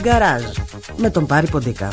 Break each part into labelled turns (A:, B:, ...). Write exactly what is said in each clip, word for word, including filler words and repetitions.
A: Γκαράζ με τον Πάρη Ποντίκα.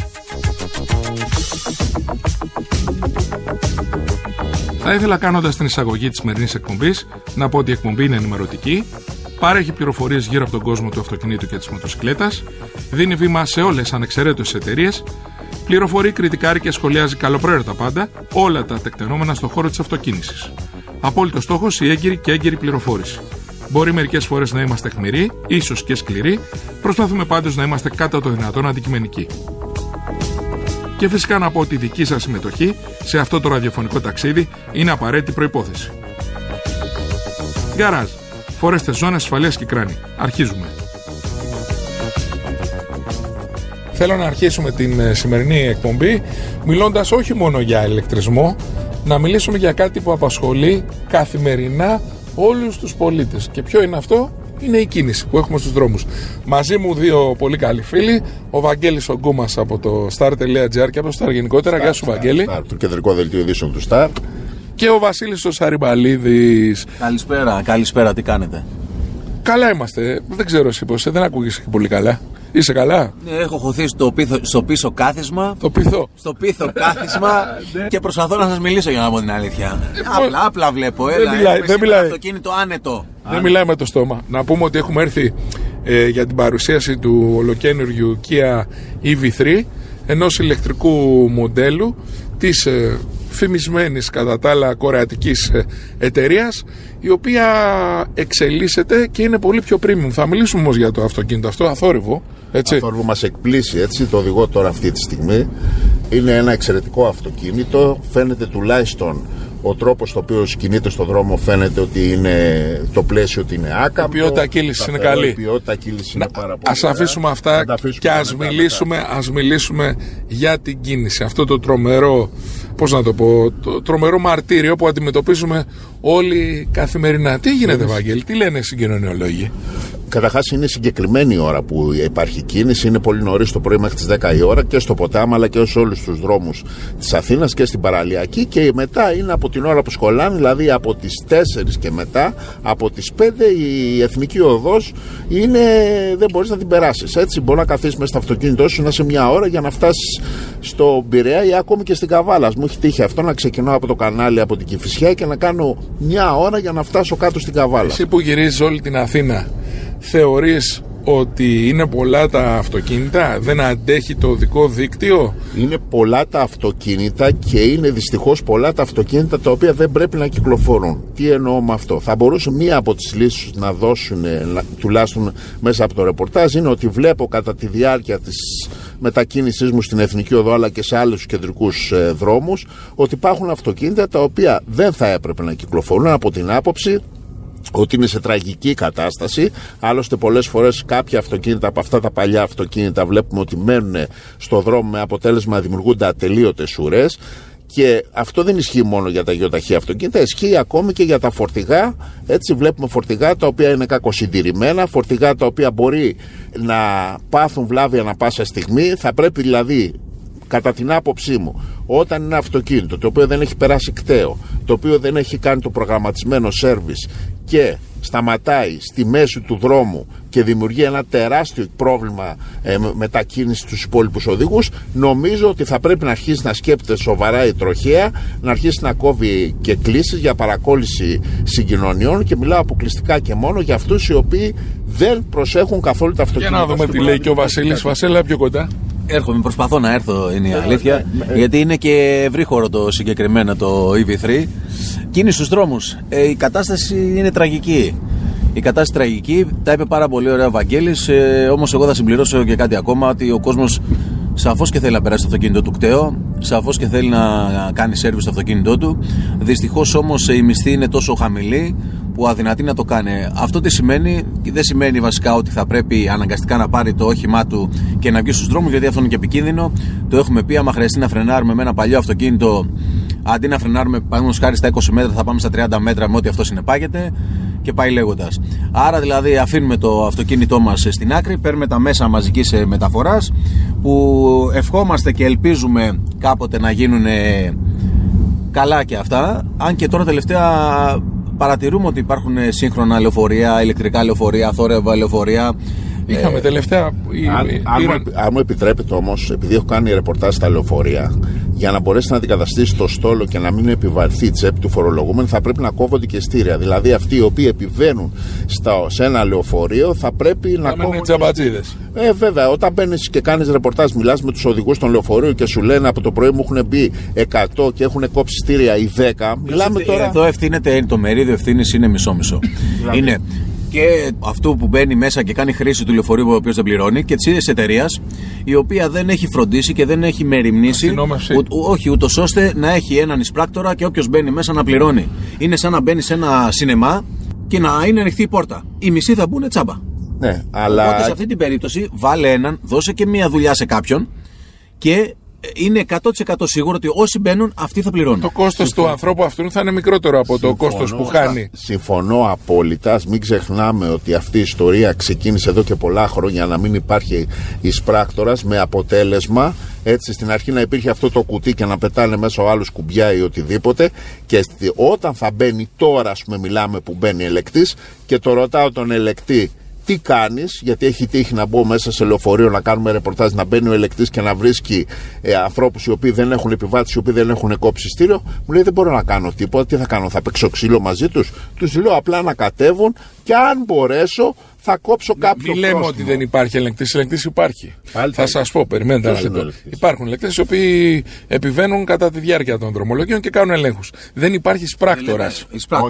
B: Θα ήθελα, κάνοντας την εισαγωγή της σημερινής εκπομπής, να πω ότι η εκπομπή είναι ενημερωτική, παρέχει πληροφορίες γύρω από τον κόσμο του αυτοκινήτου και της μοτοσυκλέτας, δίνει βήμα σε όλες ανεξαιρέτως εταιρείες, πληροφορεί, κριτικάρει και σχολιάζει καλοπροαίρετα πάντα όλα τα τεκτενόμενα στον χώρο της αυτοκίνησης. Απόλυτος στόχος η έγκυρη και έγκυρη πληροφόρηση. Μπορεί μερικές φορές να είμαστε αιχμηροί, ίσως και σκληροί, προσπαθούμε πάντως να είμαστε κατά το δυνατόν αντικειμενικοί. Και φυσικά να πω ότι η δική σας συμμετοχή σε αυτό το ραδιοφωνικό ταξίδι είναι απαραίτητη προϋπόθεση. Γκαράζ. Φορέστε ζώνες ασφαλείας και κράνη. Αρχίζουμε. Θέλω να αρχίσουμε την σημερινή εκπομπή μιλώντας όχι μόνο για ηλεκτρισμό, να μιλήσουμε για κάτι που απασχολεί καθημερινά όλους τους πολίτες. Και ποιο είναι αυτό? Είναι η κίνηση που έχουμε στους δρόμους. Μαζί μου δύο πολύ καλοί φίλοι, ο Βαγγέλης ο Γκούμας από το star.gr και από το Star γενικότερα. Γεια σου, Βαγγέλη.
C: Star, το κεντρικό δελτίο ειδήσεων του Star.
B: Και ο Βασίλης ο Σαριμπαλίδης.
D: Καλησπέρα, καλησπέρα, τι κάνετε?
B: Καλά είμαστε, δεν ξέρω εσύ πώς, δεν ακούγεσαι και πολύ καλά. Είσαι καλά?
D: Ναι, έχω χωθεί στο, πίθο, στο πίσω κάθισμα.
B: Το πίθο.
D: Στο πίθο κάθισμα και προσπαθώ να σας μιλήσω για να πω την αλήθεια. Απλά, απλά βλέπω. Έλα,
B: δεν μιλάει. Δεν μιλάει.
D: Αυτοκίνητο άνετο.
B: Δεν μιλάει με το στόμα. Να πούμε ότι έχουμε έρθει ε, για την παρουσίαση του ολοκαίνουργιου Kia ι βι θρι, ενός ηλεκτρικού μοντέλου της ε, φημισμένης κατά τα άλλα κορεατικής ε, εταιρείας, η οποία εξελίσσεται και είναι πολύ πιο premium. Θα μιλήσουμε όμως για το αυτοκίνητο αυτό, αθόρυβο. Έτσι.
C: Αθόρυβο μας εκπλήσει, έτσι, το οδηγώ τώρα αυτή τη στιγμή. Είναι ένα εξαιρετικό αυτοκίνητο. Φαίνεται τουλάχιστον ο τρόπος στο οποίο κινείται στον δρόμο, φαίνεται ότι είναι το πλαίσιο ότι είναι άκαμπτο.
B: Η ποιότητα κύλησης είναι καλή.
C: Η ποιότητα κύλησης είναι πάρα πολύ.
B: Ας αφήσουμε αυτά αφήσουμε και ας μιλήσουμε, ας μιλήσουμε για την κίνηση. Αυτό το τρομερό, πώς να το πω, το τρομερό μαρτύριο που αντιμετωπίζουμε όλοι καθημερινά. Τι γίνεται, Βαγγέλη, τι λένε οι συγκοινωνιολόγοι?
C: Καταρχάς είναι συγκεκριμένη η ώρα που υπάρχει κίνηση. Είναι πολύ νωρίς το πρωί μέχρι τις δέκα η ώρα και στο ποτάμι αλλά και σε όλους τους δρόμους της Αθήνας και στην παραλιακή. Και μετά είναι από την ώρα που σχολάνε, δηλαδή από τις τέσσερις και μετά, από τις πέντε η εθνική οδός είναι, δεν μπορείς να την περάσεις. Έτσι, μπορεί να καθίσεις μέσα στο αυτοκίνητό σου να είσαι μια ώρα για να φτάσεις στο Πειραιά ή ακόμη και στην Καβάλα. Μου έχει τύχει αυτό να ξεκινάω από το κανάλι από την Κηφισιά και να κάνω μια ώρα για να φτάσω κάτω στην Καβάλα.
B: Εσύ που γυρίζεις όλη την Αθήνα, θεωρείς ότι είναι πολλά τα αυτοκίνητα, δεν αντέχει το οδικό δίκτυο?
C: Είναι πολλά τα αυτοκίνητα και είναι δυστυχώς πολλά τα αυτοκίνητα τα οποία δεν πρέπει να κυκλοφορούν. Τι εννοώ με αυτό? Θα μπορούσε μία από τις λύσεις να δώσουν, τουλάχιστον μέσα από το ρεπορτάζ, είναι ότι βλέπω κατά τη διάρκεια της μετακίνησής μου στην Εθνική Οδό αλλά και σε άλλους κεντρικούς ε, δρόμους, ότι υπάρχουν αυτοκίνητα τα οποία δεν θα έπρεπε να κυκλοφορούν, από την άποψη ότι είναι σε τραγική κατάσταση. Άλλωστε πολλές φορές κάποια αυτοκίνητα από αυτά τα παλιά αυτοκίνητα βλέπουμε ότι μένουν στο δρόμο με αποτέλεσμα να δημιουργούνται ατελείωτες ουρές. Και αυτό δεν ισχύει μόνο για τα γεωταχή αυτοκίνητα, ισχύει ακόμη και για τα φορτηγά. Έτσι βλέπουμε φορτηγά τα οποία είναι κακοσυντηρημένα, φορτηγά τα οποία μπορεί να πάθουν βλάβη ανά πάσα στιγμή. Θα πρέπει δηλαδή, κατά την άποψή μου, όταν ένα αυτοκίνητο το οποίο δεν έχει περάσει κταίο, το οποίο δεν έχει κάνει το προγραμματισμένο σέρβις και σταματάει στη μέση του δρόμου και δημιουργεί ένα τεράστιο πρόβλημα ε, μετακίνηση στους υπόλοιπους οδηγούς, νομίζω ότι θα πρέπει να αρχίσει να σκέπτεται σοβαρά η τροχέα, να αρχίσει να κόβει και κλήσεις για παρακόλληση συγκοινωνιών, και μιλάω αποκλειστικά και μόνο για αυτούς οι οποίοι δεν προσέχουν καθόλου τα αυτοκίνητα.
B: Για να δούμε τι λέει και ο Βασίλης. Βασίλη, πιο κοντά.
D: Έρχομαι, προσπαθώ να έρθω, είναι η αλήθεια, γιατί είναι και ευρύχωρο το συγκεκριμένο το ι βι θρι. Κίνηση στους δρόμους. Ε, η κατάσταση είναι τραγική. Η κατάσταση τραγική, τα είπε πάρα πολύ ωραία ο Βαγγέλης, ε, όμως εγώ θα συμπληρώσω και κάτι ακόμα, ότι ο κόσμος σαφώς και θέλει να περάσει το αυτοκίνητο του κταίο, σαφώς και θέλει να κάνει σέρβις στο αυτοκίνητό του. Δυστυχώς όμως η μισθή είναι τόσο χαμηλή που αδυνατεί να το κάνει. Αυτό τι σημαίνει? Δεν σημαίνει βασικά ότι θα πρέπει αναγκαστικά να πάρει το όχημά του και να βγει στους δρόμους, γιατί αυτό είναι και επικίνδυνο. Το έχουμε πει, άμα χρειαστεί να φρενάρουμε με ένα παλιό αυτοκίνητο, αντί να φρενάρουμε παραδείγματος χάρη στα είκοσι μέτρα, θα πάμε στα τριάντα μέτρα με ό,τι αυτό συνεπάγεται, και πάει λέγοντας. Άρα δηλαδή αφήνουμε το αυτοκίνητό μας στην άκρη, παίρνουμε τα μέσα μαζικής μεταφοράς που ευχόμαστε και ελπίζουμε κάποτε να γίνουν καλά και αυτά, αν και τώρα τελευταία παρατηρούμε ότι υπάρχουν σύγχρονα λεωφορεία, ηλεκτρικά λεωφορεία, θόρυβα λεωφορεία,
B: Είχαμε ε, τελευταία.
C: Αν, η, αν, η, αν, αν μου επιτρέπετε όμως, επειδή έχω κάνει ρεπορτάζ στα λεωφορεία, για να μπορέσει να αντικαταστήσει το στόλο και να μην επιβαρθεί η τσέπη του φορολογούμενου, θα πρέπει να κόβονται και ειστήρια. Δηλαδή, αυτοί οι οποίοι επιβαίνουν στα, σε ένα λεωφορείο θα πρέπει να, να κόβονται.
B: Τζαμπατζίδες.
C: Ε, βέβαια, όταν μπαίνει και κάνει ρεπορτάζ, μιλά με τους οδηγούς των λεωφορείων και σου λένε από το πρωί μου έχουν μπει εκατό και έχουν κόψει ειστήρια οι δέκα. Μιλάμε τώρα.
D: Εδώ ευθύνεται, το μερίδιο ευθύνης είναι μισό-μισό. Είναι και αυτού που μπαίνει μέσα και κάνει χρήση του λεωφορείου ο οποίος δεν πληρώνει και της ίδιας εταιρείας η οποία δεν έχει φροντίσει και δεν έχει μεριμνήσει ου, όχι ούτως ώστε να έχει έναν εισπράκτορα και όποιος μπαίνει μέσα να πληρώνει. Είναι σαν να μπαίνει σε ένα σινεμά και να είναι ανοιχτή η πόρτα. Οι μισοί θα μπουν τσάμπα.
C: Ναι, αλλά...
D: Οπότε σε αυτή την περίπτωση βάλε έναν, δώσε και μία δουλειά σε κάποιον και είναι εκατό τοις εκατό σίγουρο ότι όσοι μπαίνουν αυτοί θα πληρώνουν.
B: Το κόστος του ανθρώπου αυτού θα είναι μικρότερο από Συμφωνώ, το κόστος που χάνει.
C: Συμφωνώ απόλυτα. Μην ξεχνάμε ότι αυτή η ιστορία ξεκίνησε εδώ και πολλά χρόνια να μην υπάρχει εισπράκτορας, με αποτέλεσμα έτσι στην αρχή να υπήρχε αυτό το κουτί και να πετάνε μέσα ο άλλος κουμπιά ή οτιδήποτε, και όταν θα μπαίνει τώρα, ας πούμε, μιλάμε που μπαίνει ελεκτής και το ρωτάω τον ελεκτή τι κάνεις, γιατί έχει τύχει να μπω μέσα σε λεωφορείο να κάνουμε ρεπορτάζ, να μπαίνει ο ελεκτής και να βρίσκει ε, ανθρώπους οι οποίοι δεν έχουν επιβάτες, οι οποίοι δεν έχουν κόψει ειστήριο. Μου λέει δεν μπορώ να κάνω τίποτα. Τι θα κάνω, θα παίξω ξύλο μαζί τους? Τους λέω απλά να κατέβουν και αν μπορέσω θα κόψω κάποιο
B: Μην λέμε
C: πρόστιμο.
B: ότι δεν υπάρχει ελεγκτής. Ελεγκτής υπάρχει.
C: Πάλι
B: θα σας πω, περιμένετε ένα λεπτό. Υπάρχουν ελεγκτές οι οποίοι επιβαίνουν κατά τη διάρκεια των δρομολογίων και κάνουν ελέγχους. Δεν υπάρχει εισπράκτορας.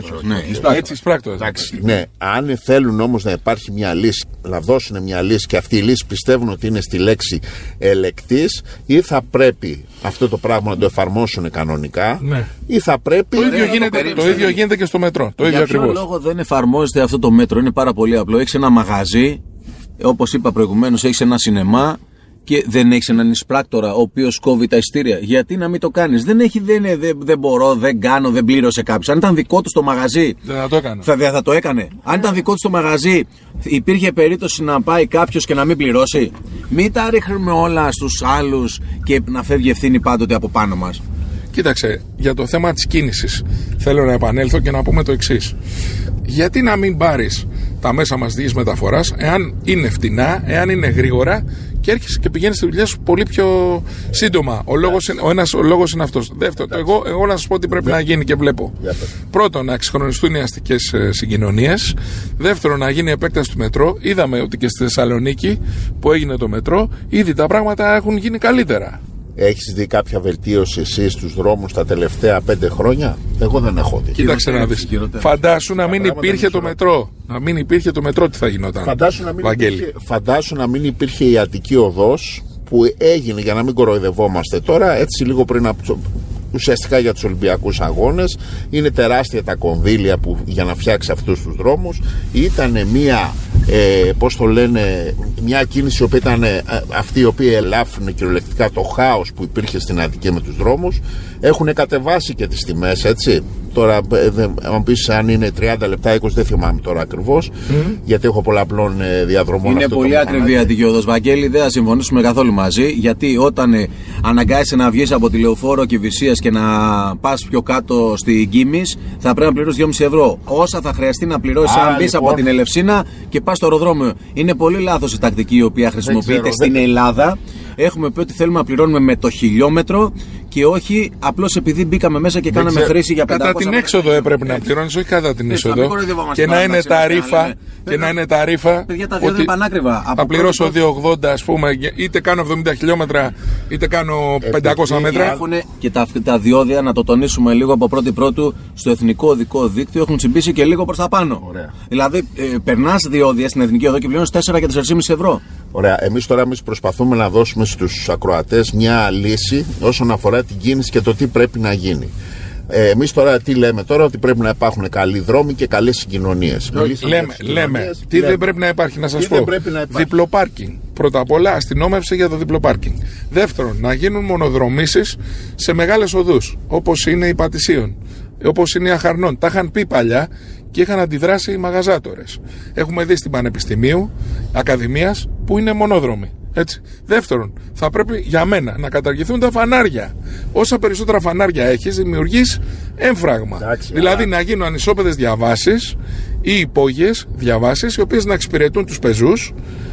B: Έτσι, εισπράκτορας.
C: Ναι, αν θέλουν όμως να υπάρχει μια λύση, να δώσουν μια λύση και αυτή η λύση πιστεύουν ότι είναι στη λέξη ελεκτής, ή θα πρέπει αυτό το πράγμα να το εφαρμόσουν κανονικά,
B: ναι.
C: ή θα πρέπει.
B: Το ίδιο, γίνεται, το ίδιο γίνεται και στο μετρό. Το ίδιο
D: Για ποιο
B: ακριβώς.
D: λόγο δεν εφαρμόζεται αυτό το μέτρο? Είναι πάρα πολύ απλό. Έχεις ένα μαγαζί, όπως είπα προηγουμένως, έχεις ένα σινεμά και δεν έχεις έναν εισπράκτορα ο οποίος κόβει τα ειστήρια. Γιατί να μην το κάνεις? Δεν, έχει, δεν, δεν, δεν μπορώ, δεν κάνω, δεν πλήρωσε κάποιος. Αν ήταν δικό του το μαγαζί,
B: δεν θα το έκανε.
D: Θα, θα το έκανε. Αν ήταν δικό του το μαγαζί, υπήρχε περίπτωση να πάει κάποιος και να μην πληρώσει? Μην τα ρίχνουμε όλα στους άλλους και να φεύγει ευθύνη πάντοτε από πάνω μας.
B: Κοίταξε, για το θέμα της κίνησης θέλω να επανέλθω και να πούμε το εξής. Γιατί να μην πάρεις τα μέσα μαζικής μεταφοράς, εάν είναι φτηνά, εάν είναι γρήγορα και έρχεσαι και πηγαίνεις στη δουλειά σου πολύ πιο σύντομα? Ο λόγος, ο ένας, ο λόγος είναι αυτός. Δεύτερον, εγώ, εγώ να σας πω τι πρέπει να γίνει και βλέπω. Πρώτον, να εξυγχρονιστούν οι αστικές συγκοινωνίες. Δεύτερον, να γίνει επέκταση του μετρό. Είδαμε ότι και στη Θεσσαλονίκη που έγινε το μετρό, ήδη τα πράγματα έχουν γίνει καλύτερα.
C: Έχεις δει κάποια βελτίωση εσύ στους δρόμους τα τελευταία πέντε χρόνια? Εγώ δεν έχω δει.
B: Κοίταξε να δεις. Φαντάσου να μην υπήρχε το μετρό. Να μην υπήρχε το μετρό, τι θα γινόταν?
C: Φαντάσου να μην, υπήρχε, φαντάσου να μην υπήρχε η Αττική Οδός που έγινε, για να μην κοροϊδευόμαστε τώρα, έτσι λίγο πριν από, ουσιαστικά για τους Ολυμπιακούς Αγώνες. Είναι τεράστια τα κονδύλια που, για να φτιάξει αυτούς τους δρόμους. Ήταν μια, ε, πώς το λένε, μια κίνηση που ήταν ε, αυτή η οποία ελάφρυνε κυριολεκτικά το χάος που υπήρχε στην Αττική με τους δρόμους. Έχουν κατεβάσει και τις τιμές, έτσι. Τώρα, αν πεις αν είναι τριάντα λεπτά, είκοσι, δεν θυμάμαι τώρα ακριβώς, mm. γιατί έχω πολλαπλών ε, διαδρομών.
D: Είναι πολύ ακριβή η Αττική Οδός, Βαγγέλη, δεν θα συμφωνήσουμε καθόλου μαζί, γιατί όταν ε, αναγκάζεσαι να βγεις από τη Λεωφόρο Κηφισίας και να πας πιο κάτω στην Γκίμης, θα πρέπει να πληρώσεις δυόμισι ευρώ. Όσα θα χρειαστεί να πληρώσεις αν μπεις λοιπόν από την Ελευσίνα και πας στο αεροδρόμιο. Είναι πολύ λάθος η τακτική η οποία χρησιμοποιείται ξέρω, στην δεν... Ελλάδα. Έχουμε πει ότι θέλουμε να πληρώνουμε με το χιλιόμετρο και όχι απλώς επειδή μπήκαμε μέσα και κάναμε ξέρω. χρήση για πεντακόσια.
B: Κατά την έξοδο έπρεπε να πληρώνεις, όχι κατά την είσοδο. Και να είναι τα ρήφα. Και να είναι τα ρήφα.
D: Παιδιά, τα διόδια είναι πανάκριβα.
B: Θα πληρώσω δύο ογδόντα, ας πούμε, είτε κάνω εβδομήντα χιλιόμετρα, είτε κάνω πεντακόσια μέτρα.
D: Έχουν και τα, τα διόδια, να το τονίσουμε λίγο από πρώτη πρώτου, στο εθνικό οδικό δίκτυο έχουν τσιμπήσει και λίγο προς τα πάνω.
C: Ωραία.
D: Δηλαδή, ε, περνάς διόδια στην εθνική οδό και πληρώνεις τέσσερα και τέσσερα κόμμα πέντε ευρώ.
C: Ωραία. Εμείς τώρα εμείς προσπαθούμε να δώσουμε στους ακροατές μια λύση όσον αφορά την κίνηση και το τι πρέπει να γίνει. Ε, εμείς τώρα τι λέμε τώρα? Ότι πρέπει να υπάρχουν καλοί δρόμοι και καλές συγκοινωνίες.
B: Λέμε, λέμε. Τι λέμε. δεν πρέπει να υπάρχει, να σας πω? Διπλό πάρκινγκ. Πρώτα απ' όλα, αστυνόμευση για το διπλό πάρκινγκ. Δεύτερον, να γίνουν μονοδρομήσεις σε μεγάλες οδούς, όπως είναι η Πατησίων, όπως είναι η Αχαρνών. Τα είχαν πει παλιά και είχαν αντιδράσει οι μαγαζάτορες. Έχουμε δει στην Πανεπιστημίου, Ακαδημίας, που είναι μονόδρομοι. Έτσι. Δεύτερον, θα πρέπει για μένα να καταργηθούν τα φανάρια. Όσα περισσότερα φανάρια έχεις, δημιουργείς έμφραγμα. Εντάξει, δηλαδή α... να γίνουν ανισόπεδες διαβάσεις ή υπόγειες διαβάσεις, οι οποίες να εξυπηρετούν τους πεζούς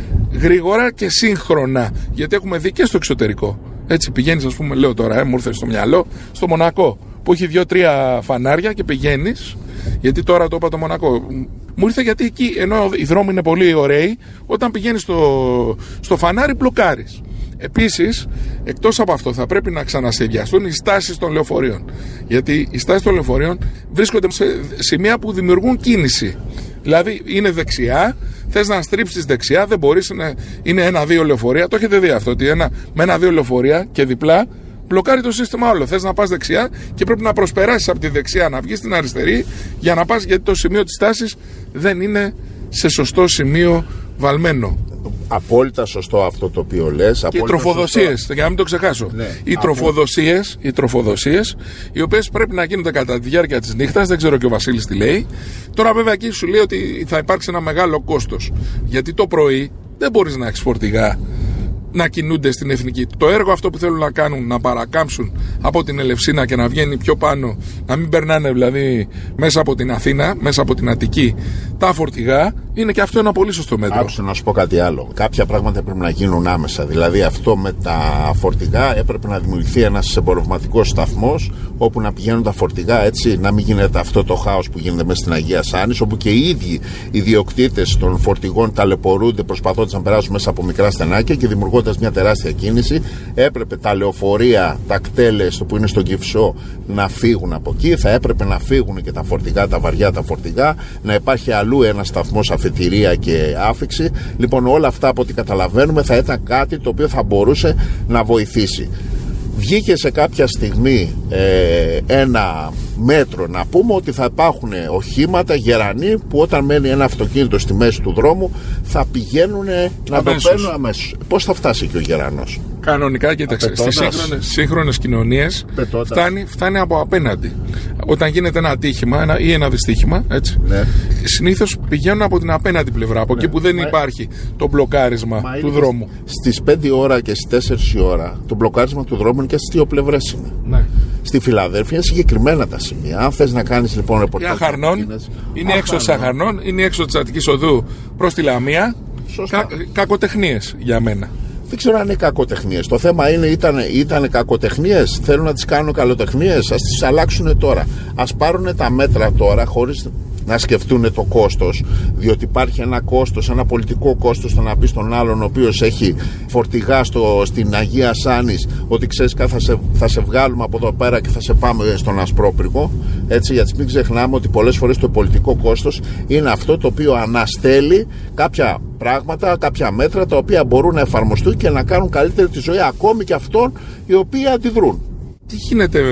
B: γρήγορα και σύγχρονα. Γιατί έχουμε δει και στο εξωτερικό. Έτσι πηγαίνεις, ας πούμε, λέω τώρα, ε, μου ήρθε στο μυαλό, στο Μονακό, που έχει δύο-τρία φανάρια και πηγαίνεις. Γιατί τώρα το είπα το Μονακό. Μου ήρθε γιατί εκεί, ενώ οι δρόμοι είναι πολύ ωραίοι, όταν πηγαίνεις στο, στο φανάρι, μπλοκάρεις. Επίσης, εκτός από αυτό, θα πρέπει να ξανασχεδιαστούν οι στάσεις των λεωφορείων. Γιατί οι στάσεις των λεωφορείων βρίσκονται σε σημεία που δημιουργούν κίνηση. Δηλαδή, είναι δεξιά, θες να στρίψεις δεξιά, δεν μπορείς, είναι, είναι ένα-δύο λεωφορεία. Το έχετε δει αυτό, ότι ένα, με ένα-δύο λεωφορεία και διπλά μπλοκάρει το σύστημα όλο. Θες να πας δεξιά και πρέπει να προσπεράσεις από τη δεξιά, να βγεις στην αριστερή για να πας, γιατί το σημείο της στάσης δεν είναι σε σωστό σημείο βαλμένο.
C: Απόλυτα σωστό αυτό το οποίο λες.
B: Και οι τροφοδοσίες, για να μην το ξεχάσω. Ναι, οι, τροφοδοσίες, οι τροφοδοσίες, οι οποίες πρέπει να γίνονται κατά τη διάρκεια της νύχτας, δεν ξέρω και ο Βασίλης τι λέει. Τώρα βέβαια εκεί σου λέει ότι θα υπάρξει ένα μεγάλο κόστος. Γιατί το πρωί δεν μπορείς να έχεις φορτηγά να κινούνται στην εθνική. Το έργο αυτό που θέλουν να κάνουν, να παρακάμψουν από την Ελευσίνα και να βγαίνει πιο πάνω, να μην περνάνε δηλαδή μέσα από την Αθήνα, μέσα από την Αττική, τα φορτηγά, είναι και αυτό ένα πολύ σωστό μέτρο.
C: Άκουσα να σου πω κάτι άλλο. Κάποια πράγματα πρέπει να γίνουν άμεσα. Δηλαδή αυτό με τα φορτηγά έπρεπε να δημιουργηθεί ένας εμπορευματικός σταθμός όπου να πηγαίνουν τα φορτηγά, έτσι, να μην γίνεται αυτό το χάος που γίνεται μέσα στην Αγία Σάνης, όπου και οι ίδιοι οι ιδιοκτήτες των φορτηγών ταλαιπωρούνται προσπαθώντας να περάσουν μέσα από μικρά στενάκια και δημιουργώντας μια τεράστια κίνηση. Έπρεπε τα λεωφορεία, τα κτέλες που είναι στον Κυφσό να φύγουν από εκεί. Θα έπρεπε να φύγουν και τα φορτηγά, τα βαριά τα φορτηγά, να υπάρχει αλλού ένας σταθμός αφετηρία και άφηξη. Λοιπόν, όλα αυτά από ό,τι καταλαβαίνουμε θα ήταν κάτι το οποίο θα μπορούσε να βοηθήσει. Βγήκε σε κάποια στιγμή ε, ένα μέτρο να πούμε ότι θα υπάρχουν οχήματα γερανοί που όταν μένει ένα αυτοκίνητο στη μέση του δρόμου θα πηγαίνουν να το παίρνουν αμέσως. Πώς θα φτάσει και ο γερανός?
B: Κανονικά, κοίταξε, στις σύγχρονες, σύγχρονες κοινωνίες φτάνει, φτάνει από απέναντι. Όταν γίνεται ένα ατύχημα ένα, ή ένα δυστύχημα, έτσι, ναι, συνήθως πηγαίνουν από την απέναντι πλευρά, από ναι, εκεί που δεν Μα... υπάρχει το μπλοκάρισμα Μα του δρόμου.
C: Στις πέντε ώρα και στις τέσσερις η ώρα το μπλοκάρισμα του δρόμου είναι και στις δύο πλευρές είναι. Ναι. Στη Φιλαδέλφια είναι συγκεκριμένα τα σημεία. Αν θες να κάνεις λοιπόν ρεπορτάζ.
B: Για Αχαρνών, είναι έξω της Αχαρνών, είναι έξω της Αττικής Οδού προς τη Λαμία. Κα, κακοτεχνίες για μένα.
C: Δεν ξέρω αν είναι κακοτεχνίες. Το θέμα είναι, ήταν, ήταν κακοτεχνίες. Θέλουν να τις κάνουν καλοτεχνίες. Ας τις αλλάξουν τώρα. Ας πάρουν τα μέτρα τώρα χωρίς να σκεφτούν το κόστος. Διότι υπάρχει ένα κόστος, ένα πολιτικό κόστος, το να πει στον άλλον ο οποίος έχει φορτηγά στο, στην Αγία Σάνης, ότι ξέρεις κάτι, θα σε, θα σε βγάλουμε από εδώ πέρα και θα σε πάμε στον Ασπρόπυργο. Έτσι, γιατί μην ξεχνάμε ότι πολλές φορές το πολιτικό κόστος είναι αυτό το οποίο αναστέλει κάποια πράγματα, κάποια μέτρα τα οποία μπορούν να εφαρμοστούν και να κάνουν καλύτερη τη ζωή ακόμη και αυτών οι οποίοι αντιδρούν.
B: Τι γίνεται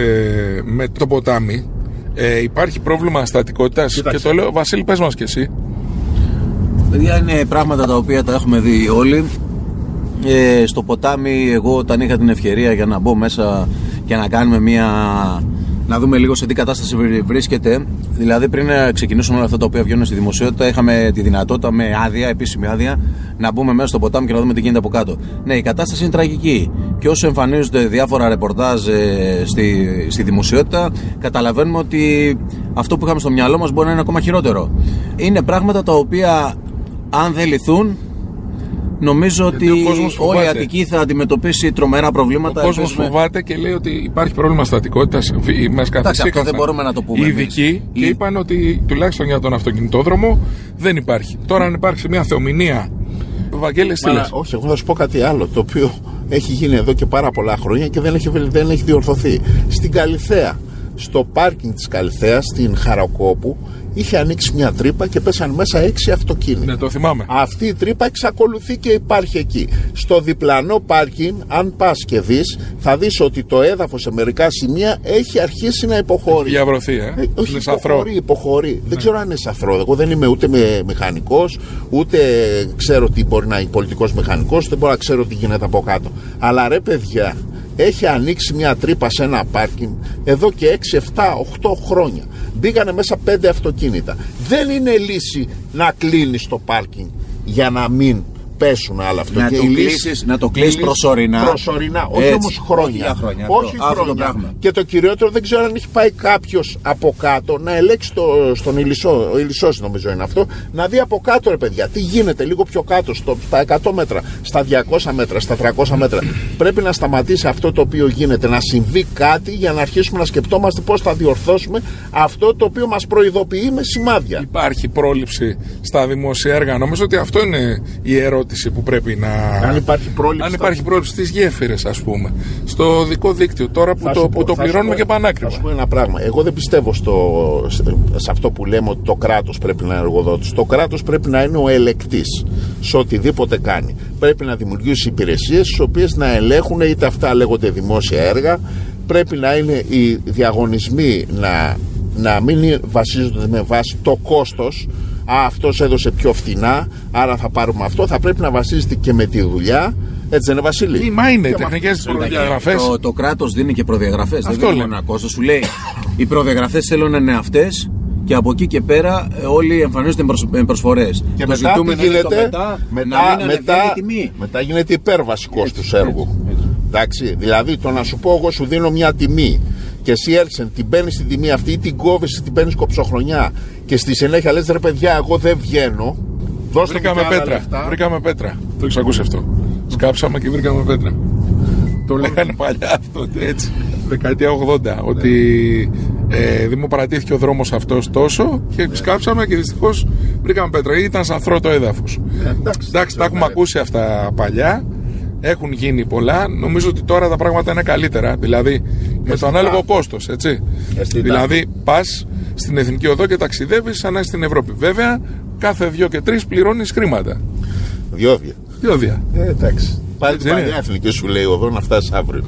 B: με το ποτάμι? Ε, υπάρχει πρόβλημα στατικότητας? Κοίταξε. Και το λέω, Βασίλη, πες μας και εσύ.
D: Παιδιά, είναι πράγματα τα οποία τα έχουμε δει όλοι. Ε, στο ποτάμι, εγώ όταν είχα την ευκαιρία για να μπω μέσα και να κάνουμε μια... να δούμε λίγο σε τι κατάσταση βρίσκεται. Δηλαδή, πριν ξεκινήσουμε όλα αυτά τα οποία βγαίνουν στη δημοσιότητα, είχαμε τη δυνατότητα με άδεια, επίσημη άδεια, να μπούμε μέσα στο ποτάμι και να δούμε τι γίνεται από κάτω. Ναι, η κατάσταση είναι τραγική. Και όσο εμφανίζονται διάφορα ρεπορτάζ ε, στη, στη δημοσιότητα, καταλαβαίνουμε ότι αυτό που είχαμε στο μυαλό μας μπορεί να είναι ακόμα χειρότερο. Είναι πράγματα τα οποία, αν δεν λυθούν, νομίζω ότι όλη η Αττική θα αντιμετωπίσει τρομερά προβλήματα.
B: Ο κόσμος φοβάται και λέει ότι υπάρχει πρόβλημα στατικότητας. Μας καθησύχασαν
D: δεν μπορούμε να το πούμε
B: οι ειδικοί και είπαν ότι τουλάχιστον για τον αυτοκινητόδρομο δεν υπάρχει. Τώρα, αν υπάρξει μια θεομηνία, Βαγγέλη, τι λες?
C: Όχι, εγώ θα σου πω κάτι άλλο το οποίο έχει γίνει εδώ και πάρα πολλά χρόνια και δεν έχει, δεν έχει διορθωθεί. Στην Καλιθέα, στο πάρκινγκ της Καλιθέας, στην Χαρακόπου, είχε ανοίξει μια τρύπα και πέσαν μέσα έξι αυτοκίνητα.
B: Ναι, το θυμάμαι.
C: Αυτή η τρύπα εξακολουθεί και υπάρχει εκεί. Στο διπλανό πάρκινγκ, αν πας και δεις, θα δεις ότι το έδαφος σε μερικά σημεία έχει αρχίσει να υποχωρεί.
B: Διαβρωθεί, ε.
C: ε όχι, είναι υποχωρεί, υποχωρεί. Ναι. Δεν ξέρω αν είναι σαθρό. Εγώ δεν είμαι ούτε με μηχανικός, ούτε ξέρω τι μπορεί να είναι πολιτικός μηχανικός, ούτε μπορώ να ξέρω τι γίνεται από κάτω. Αλλά ρε παιδιά, έχει ανοίξει μια τρύπα σε ένα πάρκινγκ εδώ και έξι, επτά, οκτώ χρόνια. Μπήκανε μέσα πέντε αυτοκίνητα. Δεν είναι λύση να κλείνεις το πάρκινγκ για να μην πέσουν άλλα αυτοκίνητα.
D: Να το κλείσεις, να το κλείσεις προσωρινά.
C: Προσωρινά, όχι
D: Έτσι,
C: όμως χρόνια.
D: Όχι, χρόνια,
C: όχι
D: αυτό,
C: χρόνια.
D: αυτό
C: και το κυριότερο, δεν ξέρω αν έχει πάει κάποιος από κάτω να ελέγξει το, στον Ηλισσό, ο Ηλισσός νομίζω είναι αυτό, να δει από κάτω, ρε παιδιά, τι γίνεται λίγο πιο κάτω, στο, στα εκατό μέτρα, στα διακόσια μέτρα, στα τριακόσια μέτρα. Πρέπει να σταματήσει αυτό το οποίο γίνεται, να συμβεί κάτι για να αρχίσουμε να σκεπτόμαστε πώς θα διορθώσουμε αυτό το οποίο μας προειδοποιεί με σημάδια.
B: Υπάρχει πρόληψη στα δημόσια έργα? Νομίζω ότι αυτό είναι η ερώτηση που πρέπει να.
C: Αν υπάρχει πρόληψη,
B: αν υπάρχει πρόληψη στις γέφυρες, ας πούμε, στο δικό δίκτυο, τώρα που το, πω, που το πληρώνουμε και πανάκριβα.
C: Θα σου πω ένα πράγμα. Εγώ δεν πιστεύω στο, σε αυτό που λέμε ότι το κράτος πρέπει να είναι εργοδότης. Το κράτος πρέπει να είναι ο ελεκτής σε οτιδήποτε κάνει. Πρέπει να δημιουργήσει υπηρεσίες τις οποίες να ελέγχουν, είτε αυτά λέγονται δημόσια έργα. Πρέπει να είναι οι διαγωνισμοί να, να μην βασίζονται με βάση το κόστος. Α, αυτός έδωσε πιο φθηνά, άρα θα πάρουμε αυτό. Θα πρέπει να βασίζεται και με τη δουλειά. Έτσι δεν είναι, Βασίλη?
B: Μα είναι τεχνικές προδιαγραφές.
D: Το, το κράτος δίνει και προδιαγραφές.
B: Αυτό
D: δεν είναι ένα κόστος. Σου λέει οι προδιαγραφές θέλουν να είναι αυτές και από εκεί και πέρα όλοι εμφανίζονται με προσφορές.
C: Και
D: το
C: μετά τι γίνεται?
D: μετά,
C: μετά,
D: να μην
C: μετά,
D: η τιμή.
C: μετά γίνεται υπέρβαση κόστους έργου. Εντάξει, δηλαδή το να σου πω εγώ σου δίνω μια τιμή και εσύ έρχεσαι, την παίρνεις την τιμή αυτή ή την κόβεις, την παίρνεις κοψοχρονιά και στη συνέχεια λες ρε παιδιά, εγώ δεν βγαίνω. Δώστε
B: βρήκαμε
C: μου και
B: πέτρα.
C: λεφτά.
B: Βρήκαμε πέτρα. Το έχεις ακούσει αυτό? Σκάψαμε και βρήκαμε πέτρα. Το λέγανε παλιά αυτό, έτσι, δεκαετία ογδόντα, ότι ε, δημοπαρατήθηκε ο δρόμος αυτός τόσο και σκάψαμε και δυστυχώς βρήκαμε πέτρα. Ήταν σαθρό το έδαφος.
C: Ε, εντάξει,
B: εντάξει, τα έχουμε ακούσει αυτά παλιά. Έχουν γίνει πολλά. Νομίζω ότι τώρα τα πράγματα είναι καλύτερα. Δηλαδή με το ανάλογο κόστος, έτσι.
C: Εστιτά.
B: Δηλαδή πας στην Εθνική Οδό και ταξιδεύεις σαν να είσαι στην Ευρώπη. Βέβαια, κάθε δύο και τρεις πληρώνεις χρήματα.
C: Διόδια.
B: Διόδια.
C: Ε, εντάξει. Πάλι την
B: είναι.
C: παλιά εθνική σου λέει οδό να φτάσει αύριο.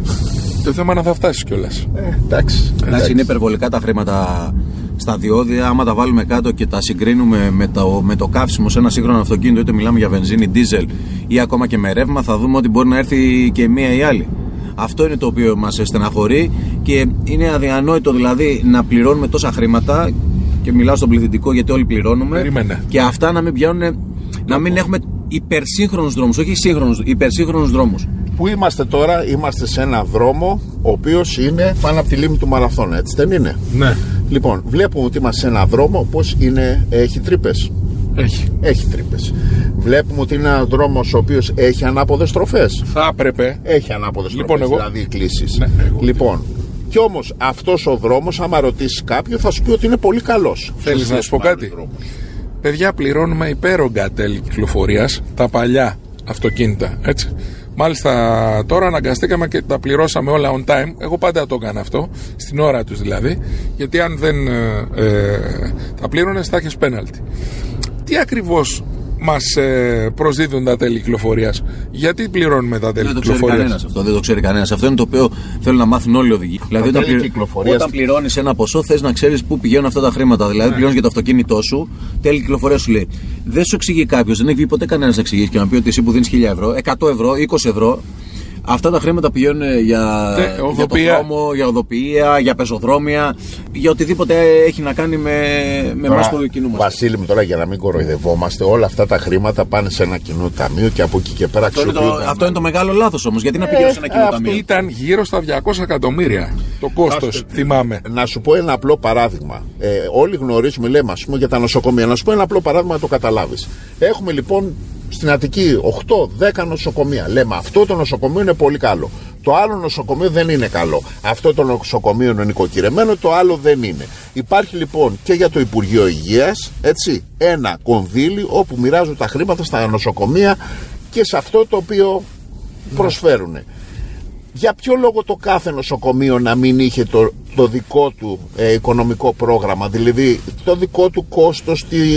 B: Το θέμα είναι να θα φτάσεις κιόλας.
C: Ε, εντάξει.
D: Εντάξει, είναι υπερβολικά τα χρήματα στα διόδια. Άμα τα βάλουμε κάτω και τα συγκρίνουμε με το, με το καύσιμο σε ένα σύγχρονο αυτοκίνητο, είτε μιλάμε για βενζίνη, ντίζελ ή ακόμα και με ρεύμα, θα δούμε ότι μπορεί να έρθει και μία ή άλλη. Αυτό είναι το οποίο μας στεναχωρεί και είναι αδιανόητο δηλαδή να πληρώνουμε τόσα χρήματα. Και μιλάω στον πληθυντικό γιατί όλοι πληρώνουμε.
B: Περίμενε.
D: Και αυτά να μην πιάνουν, να μην έχουμε υπερσύγχρονους δρόμους, όχι σύγχρονους, υπερσύγχρονους δρόμους.
C: Πού είμαστε τώρα? Είμαστε σε ένα δρόμο ο οποίος είναι πάνω από τη λίμνη του Μαραθώνα, έτσι δεν είναι?
B: Ναι.
C: Λοιπόν, βλέπουμε ότι είμαστε σε ένα δρόμο πως είναι, έχει τρύπες.
B: Έχει.
C: Έχει τρύπες. Βλέπουμε ότι είναι ένα δρόμος ο οποίος έχει ανάποδες στροφές.
B: Θα έπρεπε.
C: Έχει ανάποδες
B: Λοιπόν,
C: στροφές,
B: εγώ...
C: δηλαδή κλήσεις.
B: Ναι, εγώ...
C: Λοιπόν, κι όμως αυτός ο δρόμος, άμα ρωτήσει κάποιον, θα σου πει ότι είναι πολύ καλός.
B: Θέλεις να σου πω κάτι? Παιδιά, πληρώνουμε υπέρογκα τέλη κυκλοφορίας, τα παλιά αυτοκίνητα, έτσι. Μάλιστα τώρα αναγκαστήκαμε και τα πληρώσαμε όλα on time. Εγώ πάντα το έκανα αυτό, στην ώρα τους δηλαδή. Γιατί αν δεν ε, ε, τα πλήρωνες θα έχεις πέναλτι. Τι ακριβώς μας ε, προσδίδουν τα τέλη κυκλοφορίας? Γιατί πληρώνουμε τα τέλη κυκλοφορίας?
D: Αυτό δεν το ξέρει κανένας. Αυτό είναι το οποίο θέλουν να μάθουν όλοι οι οδηγοί. Δηλαδή, όταν, πληρ... όταν πληρώνεις ένα ποσό, θες να ξέρεις πού πηγαίνουν αυτά τα χρήματα. Δηλαδή, ναι. πληρώνεις για το αυτοκίνητό σου, τέλη κυκλοφορίας σου λέει. Δεν σου εξηγεί κάποιος, δεν έχει βγει ποτέ κανένας να εξηγήσει και να πει ότι εσύ που δίνεις χίλια ευρώ, εκατό ευρώ, είκοσι ευρώ. Αυτά τα χρήματα πηγαίνουν για,
B: Τε,
D: για το δρόμο, για οδοποιία, για πεζοδρόμια, για οτιδήποτε έχει να κάνει με, με εμάς που κινούμαστε.
C: Βασίλη μου, τώρα για να μην κοροϊδευόμαστε, όλα αυτά τα χρήματα πάνε σε ένα κοινό ταμείο και από εκεί και πέρα αξιοποιούνται.
D: Αυτό, αυτό είναι το μεγάλο λάθος όμως. Γιατί να πηγαίνουν σε ένα κοινό
C: ε,
D: ταμείο?
B: Ήταν γύρω στα διακόσια εκατομμύρια το κόστος, θυμάμαι.
C: Να σου πω ένα απλό παράδειγμα. Ε, όλοι γνωρίζουμε, λέμε, ας πούμε, για τα νοσοκομεία. Να σου πω ένα απλό παράδειγμα να το καταλάβεις. Έχουμε λοιπόν στην Αττική οκτώ δέκα νοσοκομεία. Λέμε αυτό το νοσοκομείο είναι πολύ καλό. Το άλλο νοσοκομείο δεν είναι καλό. Αυτό το νοσοκομείο είναι νοικοκυρεμένο, το άλλο δεν είναι. Υπάρχει λοιπόν και για το Υπουργείο Υγείας, έτσι, ένα κονδύλι όπου μοιράζουν τα χρήματα στα νοσοκομεία και σε αυτό το οποίο προσφέρουν. Για ποιο λόγο το κάθε νοσοκομείο να μην είχε το, το δικό του ε, οικονομικό πρόγραμμα, δηλαδή το δικό του κόστος, τη...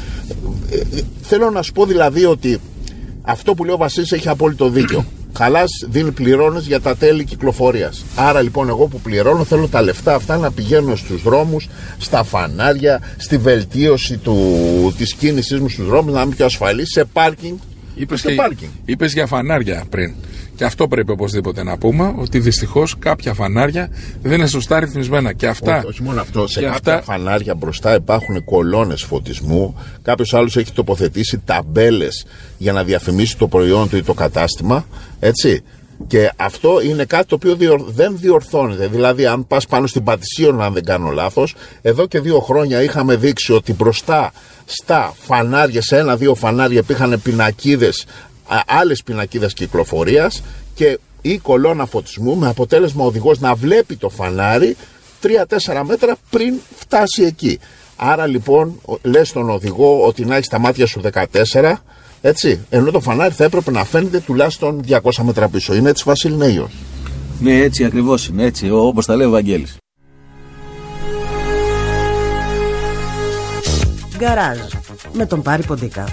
C: ε, θέλω να σου πω δηλαδή ότι αυτό που λέει ο Βασίλης έχει απόλυτο δίκιο. Καλά δίνει πληρώνεις για τα τέλη κυκλοφορίας. Άρα λοιπόν εγώ που πληρώνω θέλω τα λεφτά αυτά να πηγαίνουν στους δρόμους, στα φανάρια, στη βελτίωση του, της κίνησής μου στους δρόμους, να είμαι πιο ασφαλής, σε πάρκινγκ
B: Είπες, και, είπες για φανάρια πριν. Και αυτό πρέπει οπωσδήποτε να πούμε, ότι δυστυχώς κάποια φανάρια δεν είναι σωστά ρυθμισμένα. Και αυτά,
C: όχι, όχι μόνο αυτό, σε
B: κάποια
C: αυτά... φανάρια μπροστά υπάρχουν κολόνες φωτισμού. Κάποιος άλλος έχει τοποθετήσει ταμπέλες για να διαφημίσει το προϊόν του ή το κατάστημα. Έτσι. Και αυτό είναι κάτι το οποίο διορ... δεν διορθώνεται. Δηλαδή, αν πας πάνω στην Πατησίων, αν δεν κάνω λάθος, εδώ και δύο χρόνια είχαμε δείξει ότι μπροστά στα φανάρια, σε ένα-δύο φανάρια υπήρχαν πινακίδες, άλλες πινακίδες κυκλοφορίας και η κολόνα φωτισμού, με αποτέλεσμα ο οδηγός να βλέπει το φανάρι τρία τέσσερα μέτρα πριν φτάσει εκεί. Άρα λοιπόν λες στον οδηγό ότι να έχει τα μάτια σου δεκατέσσερα, έτσι, ενώ το φανάρι θα έπρεπε να φαίνεται τουλάχιστον διακόσια μέτρα πίσω. Είναι έτσι, Βασίλη Νέγιος?
D: Ναι, έτσι ακριβώς είναι, έτσι, όπως τα λέει ο Βαγγέλης.
A: Γκαράζ με τον Πάρη Ποντίκα.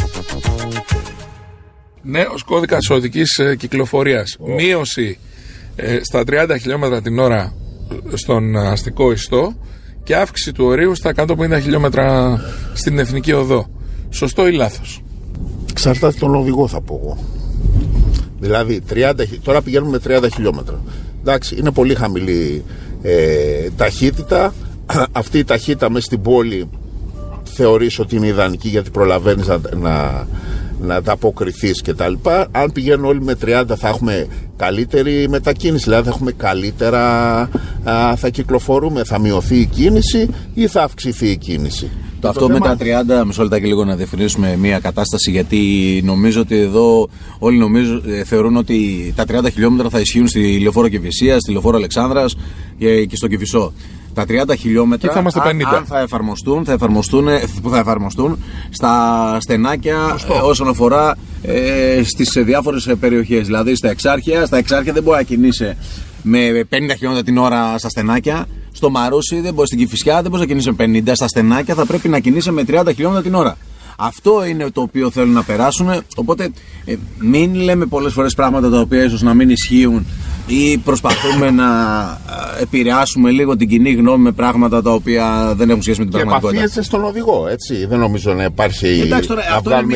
B: Νέος κώδικας οδικής ε, κυκλοφορίας. Oh. Μείωση ε, στα τριάντα χιλιόμετρα την ώρα στον αστικό ιστό και αύξηση του ορίου στα εκατόν πενήντα χιλιόμετρα στην εθνική οδό. Σωστό ή λάθος?
C: Εξαρτάται τον οδηγό, θα πω εγώ. Δηλαδή τριάντα, τώρα πηγαίνουμε με τριάντα χιλιόμετρα. Εντάξει, είναι πολύ χαμηλή ε, ταχύτητα. Αυτή η ταχύτητα μέσα στην πόλη θεωρείς ότι είναι ιδανική, γιατί προλαβαίνεις να, να, να ανταποκριθείς και τα λοιπά. Αν πηγαίνουν όλοι με τριάντα θα έχουμε καλύτερη μετακίνηση, δηλαδή θα έχουμε καλύτερα, α, θα κυκλοφορούμε, θα μειωθεί η κίνηση ή θα αυξηθεί η κίνηση.
D: Το αυτό με τα τριάντα, μισό λεπτάκι λίγο να διευκρινίσουμε μια κατάσταση, γιατί νομίζω ότι εδώ όλοι νομίζω, θεωρούν ότι τα τριάντα χιλιόμετρα θα ισχύουν στη λεωφόρο Κηφισίας, στη λεωφόρο Αλεξάνδρας και, και στο Κηφισό. Τα τριάντα χιλιόμετρα, αν, αν θα εφαρμοστούν, θα εφαρμοστούν, που θα εφαρμοστούν στα στενάκια ε, όσον αφορά ε, στις διάφορες περιοχές. Δηλαδή στα Εξάρχεια, στα Εξάρχεια δεν μπορεί να κινείσαι με πενήντα χιλιόμετρα την ώρα στα στενάκια. Στο Μαρούσι, δεν μπορεί, στην Κηφισιά δεν μπορεί να κινείσαι με πενήντα. Στα στενάκια θα πρέπει να κινείσαι με τριάντα χιλιόμετρα την ώρα. Αυτό είναι το οποίο θέλουν να περάσουν. Οπότε ε, μην λέμε πολλές φορές πράγματα τα οποία ίσως να μην ισχύουν, ή προσπαθούμε να επηρεάσουμε λίγο την κοινή γνώμη με πράγματα τα οποία δεν έχουν σχέση με την
C: και
D: πραγματικότητα.
C: Και επαφίεσαι στον οδηγό, έτσι. Δεν νομίζω να υπάρχει.
D: Εντάξει, τώρα,
C: να βγάλουμε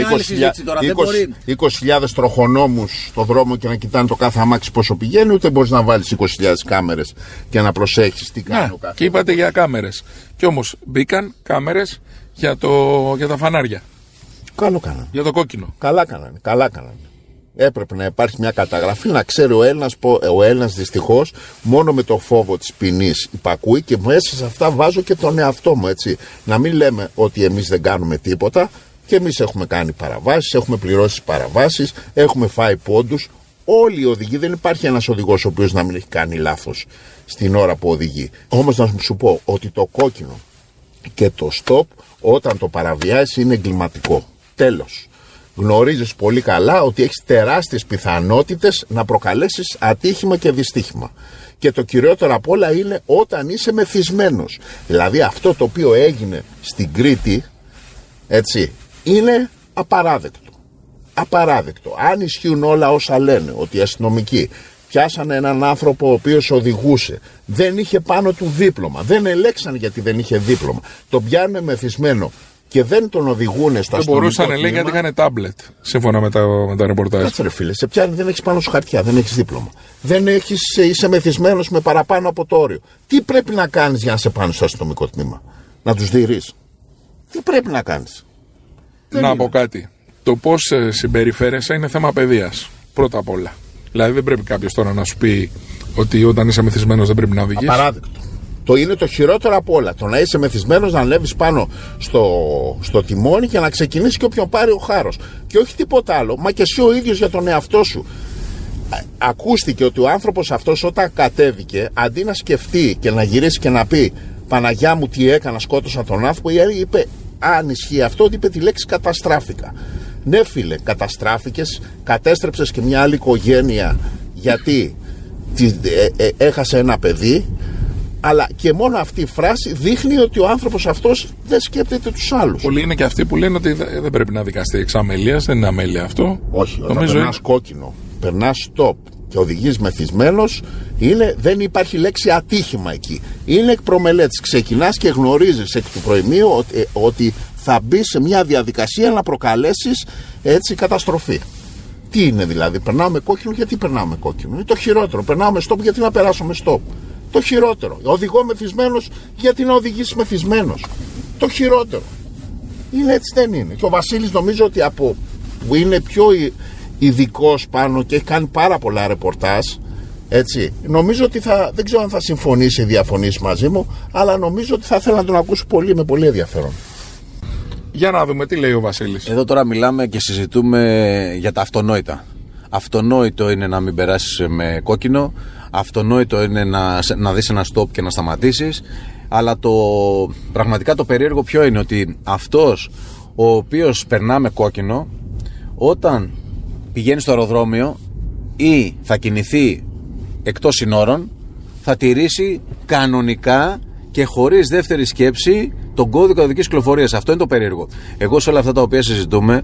C: είκοσι χιλιάδες τροχονόμους στο δρόμο και να κοιτάνε το κάθε αμάξι πόσο πηγαίνει, ούτε μπορείς να βάλεις είκοσι χιλιάδες κάμερες και να προσέχεις τι κάνει ο κάθε.
B: Και είπατε για κάμερες. Κι όμως μπήκαν κάμερες για, το, για τα φανάρια.
C: Καλό κάνανε.
B: Για το κόκκινο.
C: Καλά κάνανε. Καλά κάνανε. Έπρεπε να υπάρχει μια καταγραφή, να ξέρει ο Έλληνας, ο Έλληνας δυστυχώς μόνο με το φόβο της ποινής υπακούει, και μέσα σε αυτά βάζω και τον εαυτό μου, έτσι. Να μην λέμε ότι εμείς δεν κάνουμε τίποτα, και εμείς έχουμε κάνει παραβάσεις, έχουμε πληρώσει παραβάσεις, έχουμε φάει πόντους. Όλοι οι οδηγοί, δεν υπάρχει ένας οδηγός ο οποίος να μην έχει κάνει λάθος στην ώρα που οδηγεί. Όμως να σου πω ότι το κόκκινο και το stop όταν το παραβιάζεις είναι εγκληματικό. Τέλος. Γνωρίζεις πολύ καλά ότι έχεις τεράστιες πιθανότητες να προκαλέσεις ατύχημα και δυστύχημα. Και το κυριότερο απ' όλα είναι όταν είσαι μεθυσμένος. Δηλαδή αυτό το οποίο έγινε στην Κρήτη, έτσι, είναι απαράδεκτο. Απαράδεκτο. Αν ισχύουν όλα όσα λένε, ότι οι αστυνομικοί πιάσανε έναν άνθρωπο ο οποίος οδηγούσε, δεν είχε πάνω του δίπλωμα, δεν ελέξαν γιατί δεν είχε δίπλωμα, τον πιάνουν μεθυσμένο και δεν τον οδηγούν στα αστυνομικό. Δεν
B: μπορούσαν, λέει, γιατί είχαν τάμπλετ, σύμφωνα με τα, με τα ρεπορτάζ.
C: Κάτσε ρε φίλε, σε πιάνει, δεν έχεις πάνω σου χαρτιά, δεν έχεις δίπλωμα. Δεν έχεις, είσαι μεθυσμένος με παραπάνω από το όριο. Τι πρέπει να κάνεις για να σε πάνε στο αστυνομικό τμήμα? Να τους διηρείς? Τι πρέπει να κάνεις?
B: Να πω κάτι. Το πώς συμπεριφέρεσαι είναι θέμα παιδείας. Πρώτα απ' όλα. Δηλαδή δεν πρέπει κάποιος τώρα να σου πει ότι όταν είσαι μεθυσμένος δεν πρέπει να οδηγείς.
C: Απαράδεκτο. Το είναι το χειρότερο από όλα. Το να είσαι μεθυσμένος, να ανέβεις πάνω στο, στο τιμόνι και να ξεκινήσει και όποιον πάρει ο χάρος. Και όχι τίποτα άλλο. Μα και εσύ ο ίδιος για τον εαυτό σου. Ακούστηκε ότι ο άνθρωπος αυτός όταν κατέβηκε, αντί να σκεφτεί και να γυρίσει και να πει Παναγιά μου τι έκανα, σκότωσα τον άνθρωπο, είπε, αν ισχύει αυτό, ότι είπε τη λέξη καταστράφηκα. Ναι φίλε, καταστράφηκες, κατέστρεψες και μια άλλη οικογένεια γιατί ε, ε, έχασε ένα παιδί, αλλά και μόνο αυτή η φράση δείχνει ότι ο άνθρωπος αυτός δεν σκέπτεται τους άλλους.
B: Πολλοί είναι και αυτοί που λένε ότι δεν πρέπει να δικαστεί εξ αμέλειας, δεν είναι αμέλεια αυτό.
C: Όχι, όταν περνάς είναι... κόκκινο, περνάς stop και οδηγείς μεθυσμένος, είναι, δεν υπάρχει λέξη ατύχημα εκεί. Είναι εκ προμελέτης. Ξεκινάς και γνωρίζεις εκ του προημίου ότι, ότι θα μπει σε μια διαδικασία να προκαλέσεις έτσι καταστροφή. Τι είναι δηλαδή, περνάμε κόκκινο, γιατί περνάμε κόκκινο? Είναι το χειρότερο. Περνάμε stop, γιατί να περάσουμε stop? Το χειρότερο. Οδηγώ μεθυσμένος, γιατί να οδηγήσει μεθυσμένος? Το χειρότερο. Είναι έτσι, δεν είναι. Και ο Βασίλης νομίζω ότι από που είναι πιο ειδικός πάνω και έχει κάνει πάρα πολλά ρεπορτάζ, έτσι, νομίζω ότι θα, δεν ξέρω αν θα συμφωνήσει ή διαφωνήσει μαζί μου, αλλά νομίζω ότι θα ήθελα να τον ακούσω πολύ, με πολύ ενδιαφέρον.
B: Για να δούμε τι λέει ο Βασίλης.
D: Εδώ τώρα μιλάμε και συζητούμε για τα αυτονόητα. Αυτονόητο είναι να μην περάσεις με κόκκινο, αυτονόητο είναι να, να δεις ένα stop και να σταματήσεις, αλλά το, πραγματικά το περίεργο ποιο είναι? Ότι αυτός ο οποίος περνά με κόκκινο, όταν πηγαίνει στο αεροδρόμιο ή θα κινηθεί εκτός συνόρων, θα τηρήσει κανονικά και χωρίς δεύτερη σκέψη τον κώδικα οδικής κυκλοφορίας. Αυτό είναι το περίεργο. Εγώ σε όλα αυτά τα οποία συζητούμε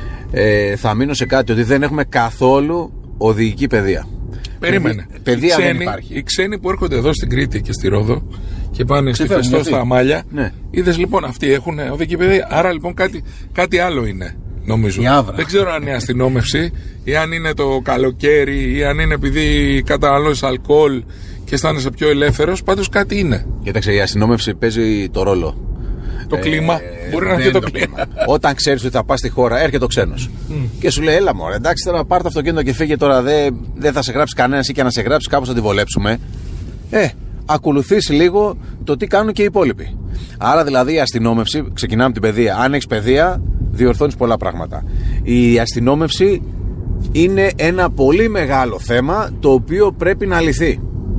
D: ε, θα μείνω σε κάτι, ότι δεν έχουμε καθόλου οδηγική παιδεία.
B: Περίμενε.
D: Παιδεία
B: ξένοι,
D: δεν υπάρχει.
B: Οι ξένοι που έρχονται εδώ στην Κρήτη και στη Ρόδο και πάνε στη Φεστό, στα Αμάλια,
D: ναι.
B: Είδες λοιπόν, αυτοί έχουν οδική παιδεία. Άρα λοιπόν κάτι, κάτι άλλο είναι, νομίζω. Δεν ξέρω αν είναι αστυνόμευση ή αν είναι το καλοκαίρι ή αν είναι επειδή καταναλώνεις αλκοόλ και αισθάνεσαι πιο ελεύθερος. Πάντως κάτι είναι.
D: Κοίταξε, η αστυνόμευση παίζει το ρόλο.
B: Το ε, κλίμα. Μπορεί να είναι και το, το κλίμα.
D: Όταν ξέρεις ότι θα πας στη χώρα, έρχεται ο ξένος. Mm. Και σου λέει, έλα μωρέ, εντάξει, τώρα πάρ' το αυτοκίνητο και φύγε τώρα. Δεν δε θα σε γράψει κανένας, ή και να σε γράψει κάπως θα τη βολέψουμε. Ε, ακολουθείς λίγο το τι κάνουν και οι υπόλοιποι. Άρα δηλαδή η αστυνόμευση, ξεκινάμε την παιδεία. Αν έχεις παιδεία, διορθώνεις πολλά πράγματα. Η αστυνόμευση είναι ένα πολύ μεγάλο θέμα, το οποίο πρέπει να λυθεί.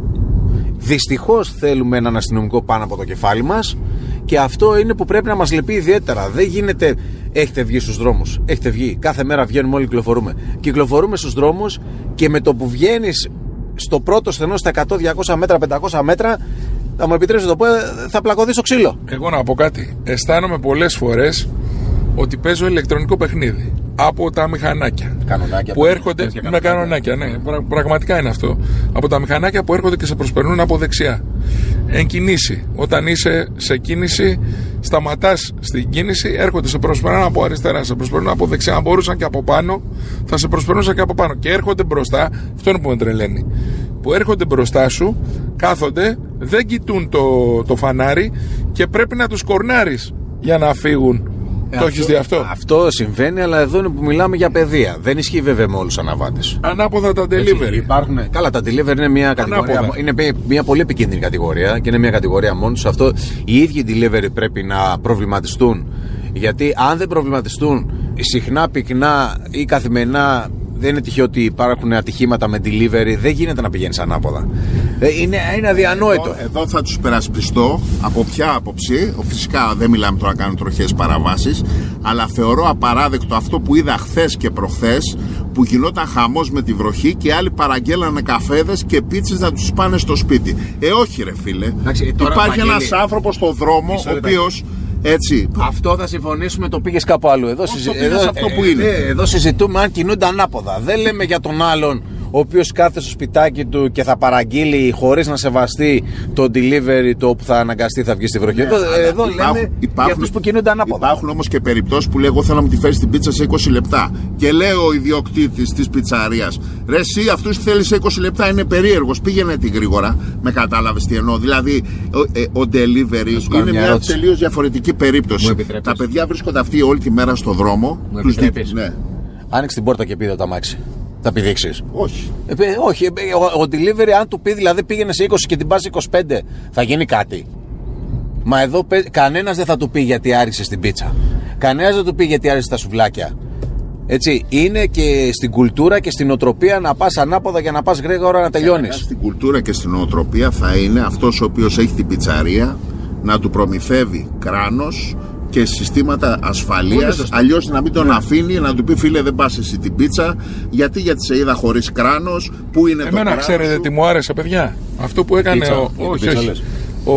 D: Δυστυχώς θέλουμε έναν αστυνομικό πάνω από το κεφάλι μας, και αυτό είναι που πρέπει να μας λυπεί ιδιαίτερα. Δεν γίνεται, έχετε βγει στους δρόμους. Έχετε βγει. Κάθε μέρα βγαίνουμε όλοι, κυκλοφορούμε. Κυκλοφορούμε στους δρόμους και με το που βγαίνεις στο πρώτο στενό, στα εκατό, διακόσια μέτρα, πεντακόσια μέτρα, θα μου επιτρέψετε να το πω, θα πλακωθεί στο ξύλο.
B: Εγώ να πω κάτι. Αισθάνομαι πολλές φορές ότι παίζω ηλεκτρονικό παιχνίδι από τα μηχανάκια
D: κανονάκια,
B: που έρχονται με κανονάκια, ναι, πραγματικά είναι αυτό. Από τα μηχανάκια που έρχονται και σε προσπερνούν από δεξιά. Εν κινήσει, όταν είσαι σε κίνηση, σταματάς στην κίνηση, έρχονται, σε προσπερνούν από αριστερά, σε προσπερνούν από δεξιά. Αν μπορούσαν και από πάνω, θα σε προσπερνούσαν και από πάνω. Και έρχονται μπροστά, αυτό είναι που με τρελαίνει. Που έρχονται μπροστά σου, κάθονται, δεν κοιτούν το, το φανάρι και πρέπει να τους κορνάρεις για να φύγουν. Ε, το έχεις δει αυτό?
D: Αυτό συμβαίνει, αλλά εδώ είναι που μιλάμε για παιδεία. Δεν ισχύει βέβαια με όλους τους αναβάτες.
B: Ανάποδα τα delivery.
D: Υπάρχουν, καλά, τα delivery είναι μια κατηγορία. Είναι μια πολύ επικίνδυνη κατηγορία και είναι μια κατηγορία μόνο τους. Αυτό οι ίδιοι delivery πρέπει να προβληματιστούν. Γιατί αν δεν προβληματιστούν συχνά, πυκνά ή καθημερινά, δεν είναι τυχαίο ότι υπάρχουν ατυχήματα με delivery. Δεν γίνεται να πηγαίνεις ανάποδα. Είναι, είναι αδιανόητο.
C: Εδώ, εδώ θα τους περασπιστώ. Από ποια άποψη? Φυσικά δεν μιλάμε τώρα να κάνουν τροχές παραβάσεις, αλλά θεωρώ απαράδεκτο αυτό που είδα χθες και προχθές, που γινόταν χαμός με τη βροχή και άλλοι παραγγέλανε καφέδες και πίτσες να τους πάνε στο σπίτι. Ε, όχι ρε φίλε. Εντάξει, τώρα, υπάρχει ένας άνθρωπος στο δρόμο, ο οποίος... Έτσι.
D: Αυτό θα συμφωνήσουμε, το πήγες κάπου αλλού. Εδώ, συζη... εδώ,
C: αυτό που είναι.
D: Ε, εδώ συζητούμε αν κινούνται ανάποδα. Δεν λέμε για τον άλλον ο οποίος κάθεται στο σπιτάκι του και θα παραγγείλει χωρίς να σεβαστεί το delivery, το όπου θα αναγκαστεί θα βγει στη βροχή. Ναι, εδώ εδώ υπάρχουν, λέμε υπάρχουν, για αυτούς που κινούνται ανάποδα.
C: Υπάρχουν όμως και περιπτώσεις που λέει, εγώ θέλω να μου τη φέρεις την πίτσα σε είκοσι λεπτά. Και λέει ο ιδιοκτήτης της πιτσαρίας, ρε εσύ αυτούς θέλει σε είκοσι λεπτά, είναι περίεργος, πήγαινε την γρήγορα. Με κατάλαβες τι εννοώ? Δηλαδή ο, ε, ο delivery είναι μια, μια τελείως διαφορετική περίπτωση. Τα παιδιά βρίσκονται αυτοί όλη τη μέρα στο δρόμο. Τους δι... ναι.
D: Άνοιξε την πόρτα και πήδε το αμάξι. Θα πηδήξεις?
C: Όχι.
D: Ε, όχι. Ο, ο delivery, αν του πει δηλαδή πήγαινε σε είκοσι και την πας είκοσι πέντε, θα γίνει κάτι? Μα εδώ κανένας δεν θα του πει γιατί άριξε την πίτσα. Κανένας δεν του πει γιατί άριξε τα σουβλάκια. Έτσι, είναι και στην κουλτούρα και στην οτροπία να πας ανάποδα για να πας γρήγορα να τελειώνεις.
C: Στην κουλτούρα και στην οτροπία θα είναι αυτός ο οποίος έχει την πιτσαρία να του προμηθεύει κράνος και συστήματα ασφαλείας, αλλιώς να μην τον αφήνει, να του πει φίλε δεν πας εσύ την πίτσα, γιατί γιατί σε είδα χωρίς κράνος, πού είναι
B: Εμένα,
C: το κράνος?
B: Ξέρετε σου? Τι μου άρεσε παιδιά? Αυτό που έκανε πίτσα, ο, όχι, όχι, ο,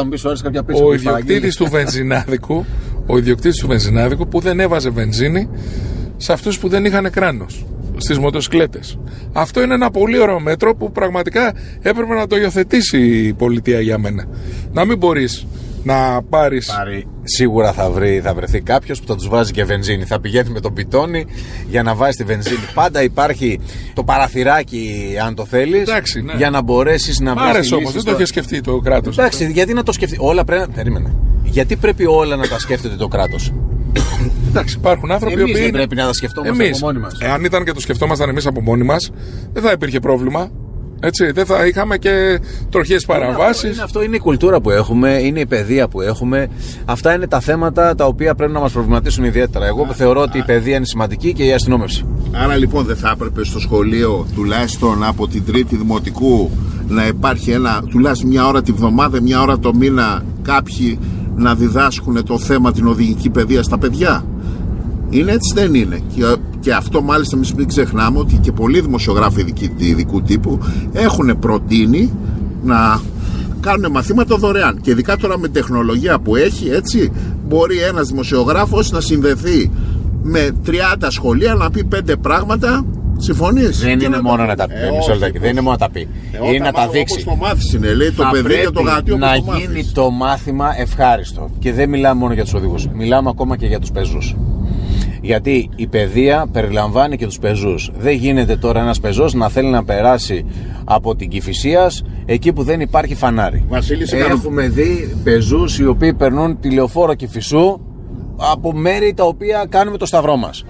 B: ο ιδιοκτήτης του βενζινάδικου, ο ιδιοκτήτης του βενζινάδικου που δεν έβαζε βενζίνη σε αυτούς που δεν είχαν κράνος, στις μοτοσυκλέτες. Αυτό είναι ένα πολύ ωραίο μέτρο που πραγματικά έπρεπε να το υιοθετήσει η πολιτεία για μένα. Να μην μπορείς να πάρεις.
D: Πάρει. Σίγουρα θα, βρει, θα βρεθεί κάποιος που θα τους βάζει και βενζίνη. Θα πηγαίνει με τον πιτόνι για να βάζει τη βενζίνη. Πάντα υπάρχει το παραθυράκι, αν το θέλεις,
B: Εντάξει, ναι.
D: για να μπορέσεις να βρεις.
B: Άρεσε όμως, δεν το είχε σκεφτεί το κράτος.
D: Εντάξει, αυτό. Γιατί να το σκεφτεί. Όλα πρέπει. Περίμενε. Γιατί πρέπει όλα να τα σκέφτεται το κράτος?
B: Εντάξει, υπάρχουν άνθρωποι
D: Εμείς
B: οποίοι.
D: δεν πρέπει να τα σκεφτόμαστε
B: εμείς,
D: από μόνοι μας.
B: Εάν ήταν και το σκεφτόμασταν εμείς από μόνοι μας, δεν θα υπήρχε πρόβλημα. Έτσι, δεν θα είχαμε και τροχιές παραβάσεις.
D: Είναι, αυτό είναι η κουλτούρα που έχουμε, είναι η παιδεία που έχουμε. Αυτά είναι τα θέματα τα οποία πρέπει να μας προβληματίσουν ιδιαίτερα. Εγώ α, θεωρώ α, ότι η παιδεία είναι σημαντική και η αστυνόμευση.
C: Άρα λοιπόν δεν θα έπρεπε στο σχολείο, τουλάχιστον από την τρίτη δημοτικού, να υπάρχει ένα, τουλάχιστον μια ώρα τη βδομάδα, μια ώρα το μήνα, κάποιοι να διδάσκουν το θέμα, την οδηγική παιδεία στα παιδιά? Είναι έτσι, δεν είναι? Και, και αυτό μάλιστα εμείς μην ξεχνάμε ότι και πολλοί δημοσιογράφοι ειδικού τύπου έχουν προτείνει να κάνουν μαθήματα δωρεάν. Και ειδικά τώρα με τεχνολογία που έχει, έτσι, μπορεί ένας δημοσιογράφος να συνδεθεί με τριάντα σχολεία να πει πέντε πράγματα. Συμφωνείς?
D: Δεν είναι
C: να
D: μόνο
C: το...
D: να τα πει.
C: Ε,
D: όχι, όχι, δεν είναι μόνο να τα πει.
C: Ε,
D: είναι να τα δείξει.
C: Όπως το μάθεις είναι, λέει, το παιδί και το γατί.
D: Να το γίνει μάθεις. Το μάθημα ευχάριστο. Και δεν μιλάμε μόνο για τους οδηγούς. Μιλάμε ακόμα και για τους πεζούς. Γιατί η παιδεία περιλαμβάνει και τους πεζούς. Δεν γίνεται τώρα ένας πεζός να θέλει να περάσει από την Κηφισίας εκεί που δεν υπάρχει φανάρι.
C: Βασίλη,
D: έχουμε κάνω... δει πεζούς οι οποίοι περνούν τη λεωφόρο Κηφισού από μέρη τα οποία κάνουμε το σταυρό μας.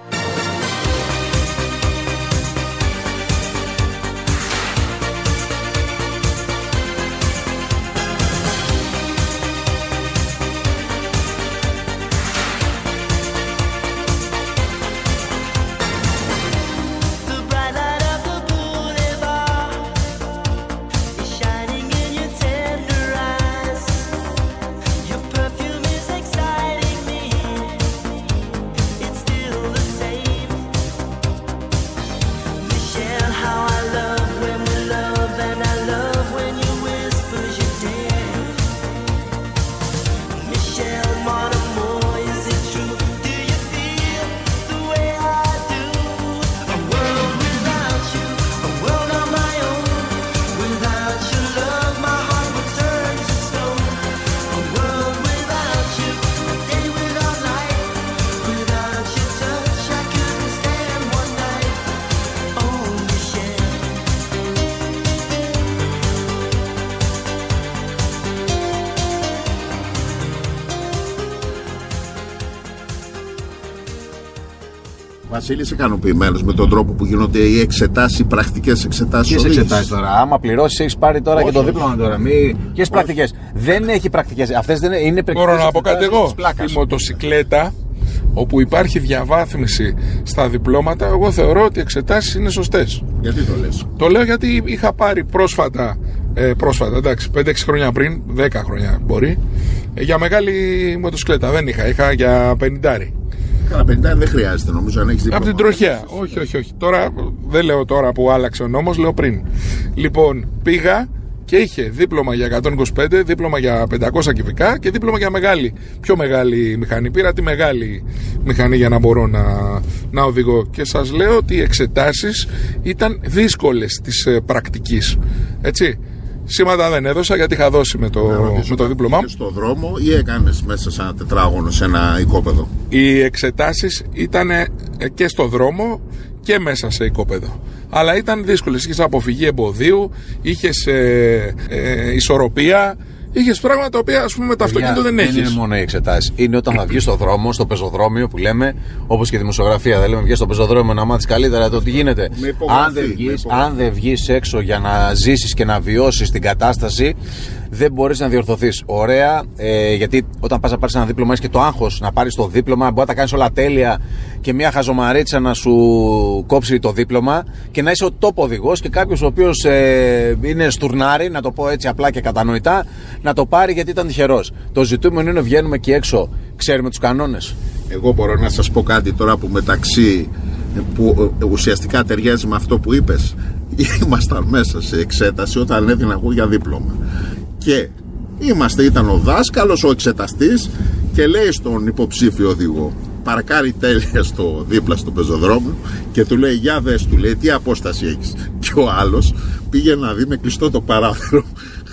C: Βασίλη, είσαι ικανοποιημένος με τον τρόπο που γίνονται οι εξετάσεις, οι πρακτικές εξετάσεις?
D: Ποιες εξετάσεις τώρα? Άμα πληρώσεις, έχεις πάρει τώρα όχι, και το δίπλωμα τώρα. Μη... Ποιες πρακτικές? Δεν έχει πρακτικές. Αυτές δεν είναι πρακτικές.
B: Μπορώ να πω κάτι εγώ. Στη μοτοσικλέτα, όπου υπάρχει διαβάθμιση στα διπλώματα, εγώ θεωρώ ότι οι εξετάσεις είναι σωστές.
C: Γιατί το λες?
B: Το λέω γιατί είχα πάρει πρόσφατα, ε, πρόσφατα εντάξει, πέντε έξι χρόνια πριν, δέκα χρόνια μπορεί, ε, για μεγάλη μοτοσικλέτα. Δεν είχα, είχα για πενηντάρι.
C: Καλά, πενήντα δεν χρειάζεται νομίζω αν έχεις δίπλωμα.
B: Από την τροχιά. Όχι, όχι, όχι. Τώρα δεν λέω τώρα που άλλαξε ο νόμος, λέω πριν. Λοιπόν, πήγα και είχε δίπλωμα για εκατόν είκοσι πέντε, δίπλωμα για πεντακόσια κυβικά και δίπλωμα για μεγάλη, πιο μεγάλη μηχανή. Πήρα τη μεγάλη μηχανή για να μπορώ να, να οδηγώ. Και σας λέω ότι οι εξετάσεις ήταν δύσκολες της ε, πρακτικής. Έτσι. Σήματα δεν έδωσα γιατί είχα δώσει με το, με το δίπλωμά μου.
C: Στο δρόμο ή έκανες μέσα σε ένα τετράγωνο, σε ένα οικόπεδο?
B: Οι εξετάσεις ήταν και στο δρόμο και μέσα σε οικόπεδο. Αλλά ήταν δύσκολες. Είχες αποφυγή εμποδίου, είχες ε, ε, ισορροπία, είχες πράγματα τα οποία ας πούμε με το αυτοκίνητο δεν έχεις.
D: Δεν είναι μόνο οι εξετάσεις. Είναι όταν θα βγεις στο δρόμο, στο πεζοδρόμιο που λέμε, όπως και δημοσιογραφία. Δεν λέμε βγες στο πεζοδρόμιο να μάθεις καλύτερα το τι γίνεται. Αν δεν, βγεις, αν δεν βγεις έξω για να ζήσεις και να βιώσεις την κατάσταση, δεν μπορείς να διορθωθείς. Ωραία, ε, γιατί όταν πας να πάρεις ένα δίπλωμα, έχεις και το άγχος να πάρεις το δίπλωμα. Μπορεί να τα κάνεις όλα τέλεια και μια χαζομαρίτσα να σου κόψει το δίπλωμα και να είσαι ο τόπο οδηγός και κάποιος ο οποίος ε, είναι στουρνάρι, να το πω έτσι απλά και κατανοητά, να το πάρει γιατί ήταν τυχερός. Το ζητούμενο είναι βγαίνουμε εκεί έξω, ξέρουμε τους κανόνες.
C: Εγώ μπορώ να σας πω κάτι τώρα που μεταξύ που ουσιαστικά ταιριάζει με αυτό που είπες. Ήμασταν μέσα σε εξέταση όταν έδινα εγώ για δίπλωμα. Και είμαστε, ήταν ο δάσκαλος, ο εξεταστής και λέει στον υποψήφιο οδηγό, παρκάρει τέλεια στο δίπλα στο πεζοδρόμιο και του λέει για δες, του λέει τι απόσταση έχεις. Και ο άλλος πήγε να δει με κλειστό το παράθυρο,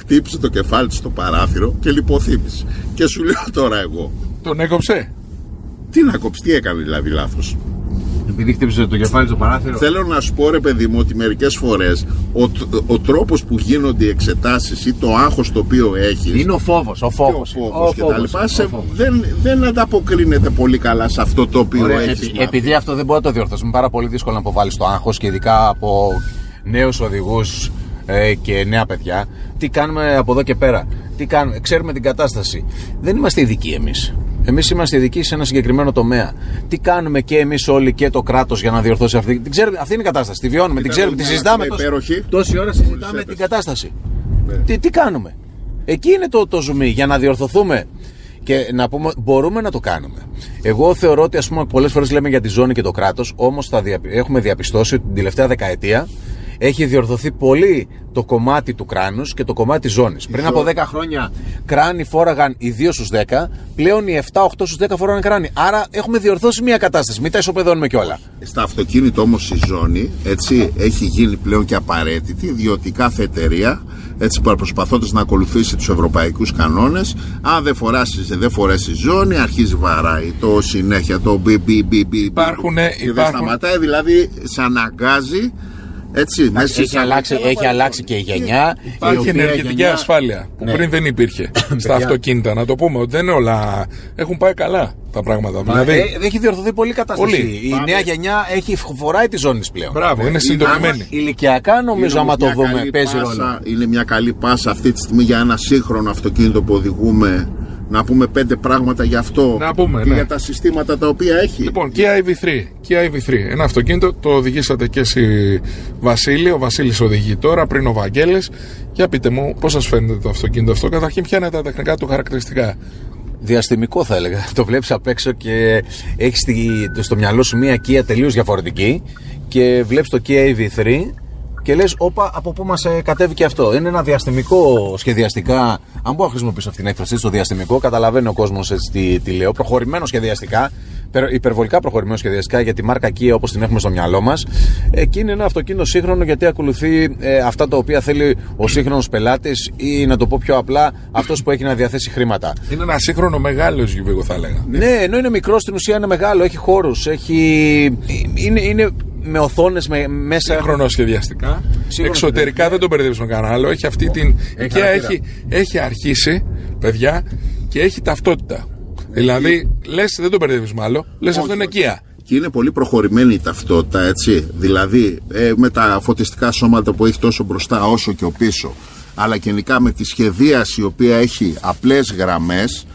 C: χτύπησε το κεφάλι του στο παράθυρο και λιποθύμησε. Και σου λέω τώρα εγώ.
B: Τον έκοψε.
C: Τι να κόψει, τι έκανε δηλαδή λάθος?
D: Επειδή χτύπησε το κεφάλι στο παράθυρο.
C: Θέλω να σου πω, ρε παιδί μου, ότι μερικές φορές ο, ο τρόπος που γίνονται οι εξετάσεις ή το άγχος το οποίο έχει.
D: Είναι ο φόβος. Ο φόβος,
C: ο φόβος, και τα λοιπά, σε, δεν, δεν ανταποκρίνεται πολύ καλά σε αυτό το οποίο έχει.
D: Επει, επειδή αυτό δεν μπορεί να το διορθώσουμε, πάρα πολύ δύσκολο να αποβάλει το άγχος και ειδικά από νέους οδηγούς ε, και νέα παιδιά. Τι κάνουμε από εδώ και πέρα? Τι κάνουμε, ξέρουμε την κατάσταση. Δεν είμαστε ειδικοί εμείς. Εμείς είμαστε ειδικοί σε ένα συγκεκριμένο τομέα. Τι κάνουμε και εμείς όλοι και το κράτος για να διορθώσει αυτή? Την ξέρουμε, αυτή είναι η κατάσταση. Τη βιώνουμε, την ξέρουμε, τη συζητάμε. Τόση, τόση ώρα συζητάμε την κατάσταση. Ναι. Τι, τι κάνουμε? Εκεί είναι το, το ζουμί. Για να διορθωθούμε και να πούμε, μπορούμε να το κάνουμε. Εγώ θεωρώ ότι, ας πούμε, πολλές φορές λέμε για τη ζώνη και το κράτος, όμως θα δια, έχουμε διαπιστώσει ότι την τελευταία δεκαετία έχει διορθωθεί πολύ το κομμάτι του κράνους και το κομμάτι της ζώνης. Πριν από δέκα χρόνια κράνη φόραγαν οι δύο στους δέκα, πλέον οι επτά οκτώ στους δέκα φοράγαν κράνη. Άρα έχουμε διορθώσει μια κατάσταση, μην τα ισοπεδώνουμε κιόλα.
C: Στα αυτοκίνητα όμως η ζώνη, έτσι, έχει γίνει πλέον και απαραίτητη, διότι κάθε εταιρεία, έτσι, προσπαθώντας να ακολουθήσει τους ευρωπαϊκούς κανόνες, αν δεν φοράσεις, δεν φορέσει ζώνη, αρχίζει βαράει το συνέχεια, το μπι μπι μπι μπι.
B: Υπάρχουν,
C: και δεν σταματάει, δηλαδή σε αναγκάζει. Έτσι,
D: έχει, έχει, αλλάξει, έχει αλλάξει και η γενιά.
B: Υπάρχει ενεργητική γενιά... ασφάλεια που ναι. πριν δεν υπήρχε στα αυτοκίνητα. Να το πούμε ότι δεν είναι όλα. Έχουν πάει καλά τα πράγματα.
D: Μα, δηλαδή... ε, έχει διορθωθεί πολύ κατάσταση. Πολύ. Η Πάμε. νέα γενιά έχει φοράει τη ζώνη πλέον.
B: Μπράβο, είναι, είναι συντονισμένη.
D: Ηλικιακά νομίζω, άμα το δούμε, παίζει ρόλο.
C: Είναι μια καλή πάσα αυτή τη στιγμή για ένα σύγχρονο αυτοκίνητο που οδηγούμε. Να πούμε πέντε πράγματα για αυτό
B: να πούμε,
C: και
B: ναι.
C: για τα συστήματα τα οποία έχει.
B: Λοιπόν, Kia άι βι θρι. Kia άι βι θρι. Ένα αυτοκίνητο, το οδηγήσατε και εσύ, Βασίλη. Ο Βασίλης οδηγεί τώρα, πριν ο Βαγγέλης. Για πείτε μου, πώς σας φαίνεται το αυτοκίνητο αυτό? Καταρχήν, ποια είναι τα τεχνικά του χαρακτηριστικά?
D: Διαστημικό, θα έλεγα. Το βλέπεις απ' έξω και έχεις στο μυαλό σου μια Kia τελείως διαφορετική και βλέπεις το Kia άι βι θρι. Και λες, όπα, από πού μας ε, κατέβηκε αυτό? Είναι ένα διαστημικό σχεδιαστικά. Αν μπορώ να χρησιμοποιήσω αυτή την έκφραση, στο διαστημικό, καταλαβαίνει ο κόσμος έτσι τι, τι λέω. Προχωρημένο σχεδιαστικά, υπερβολικά προχωρημένο σχεδιαστικά για τη μάρκα Kia όπως την έχουμε στο μυαλό μας. Ε, και είναι ένα αυτοκίνητο σύγχρονο γιατί ακολουθεί ε, αυτά τα οποία θέλει ο σύγχρονος πελάτης ή, να το πω πιο απλά, αυτός που έχει να διαθέσει χρήματα.
B: Είναι ένα σύγχρονο μεγάλο ες γιου βι, εγώ θα έλεγα.
D: Ναι, ενώ είναι μικρό, στην ουσία είναι μεγάλο, έχει χώρους, έχει. Είναι. είναι... με οθόνες με, μέσα.
B: Σύγχρονο σχεδιαστικά. Σύγχρονο εξωτερικά ναι. Δεν τον μπερδεύεις με κανένα άλλο. Έχει αυτή την. Έχει, έχει, έχει αρχίσει, παιδιά, και έχει ταυτότητα. Ναι. Δηλαδή, λες, δεν τον μπερδεύεις με άλλο. Λες, αυτό είναι Kia.
C: Και είναι πολύ προχωρημένη η ταυτότητα, έτσι. Δηλαδή, ε, με τα φωτιστικά σώματα που έχει τόσο μπροστά όσο και ο πίσω, αλλά γενικά με τη σχεδίαση η οποία έχει απλές γραμμές.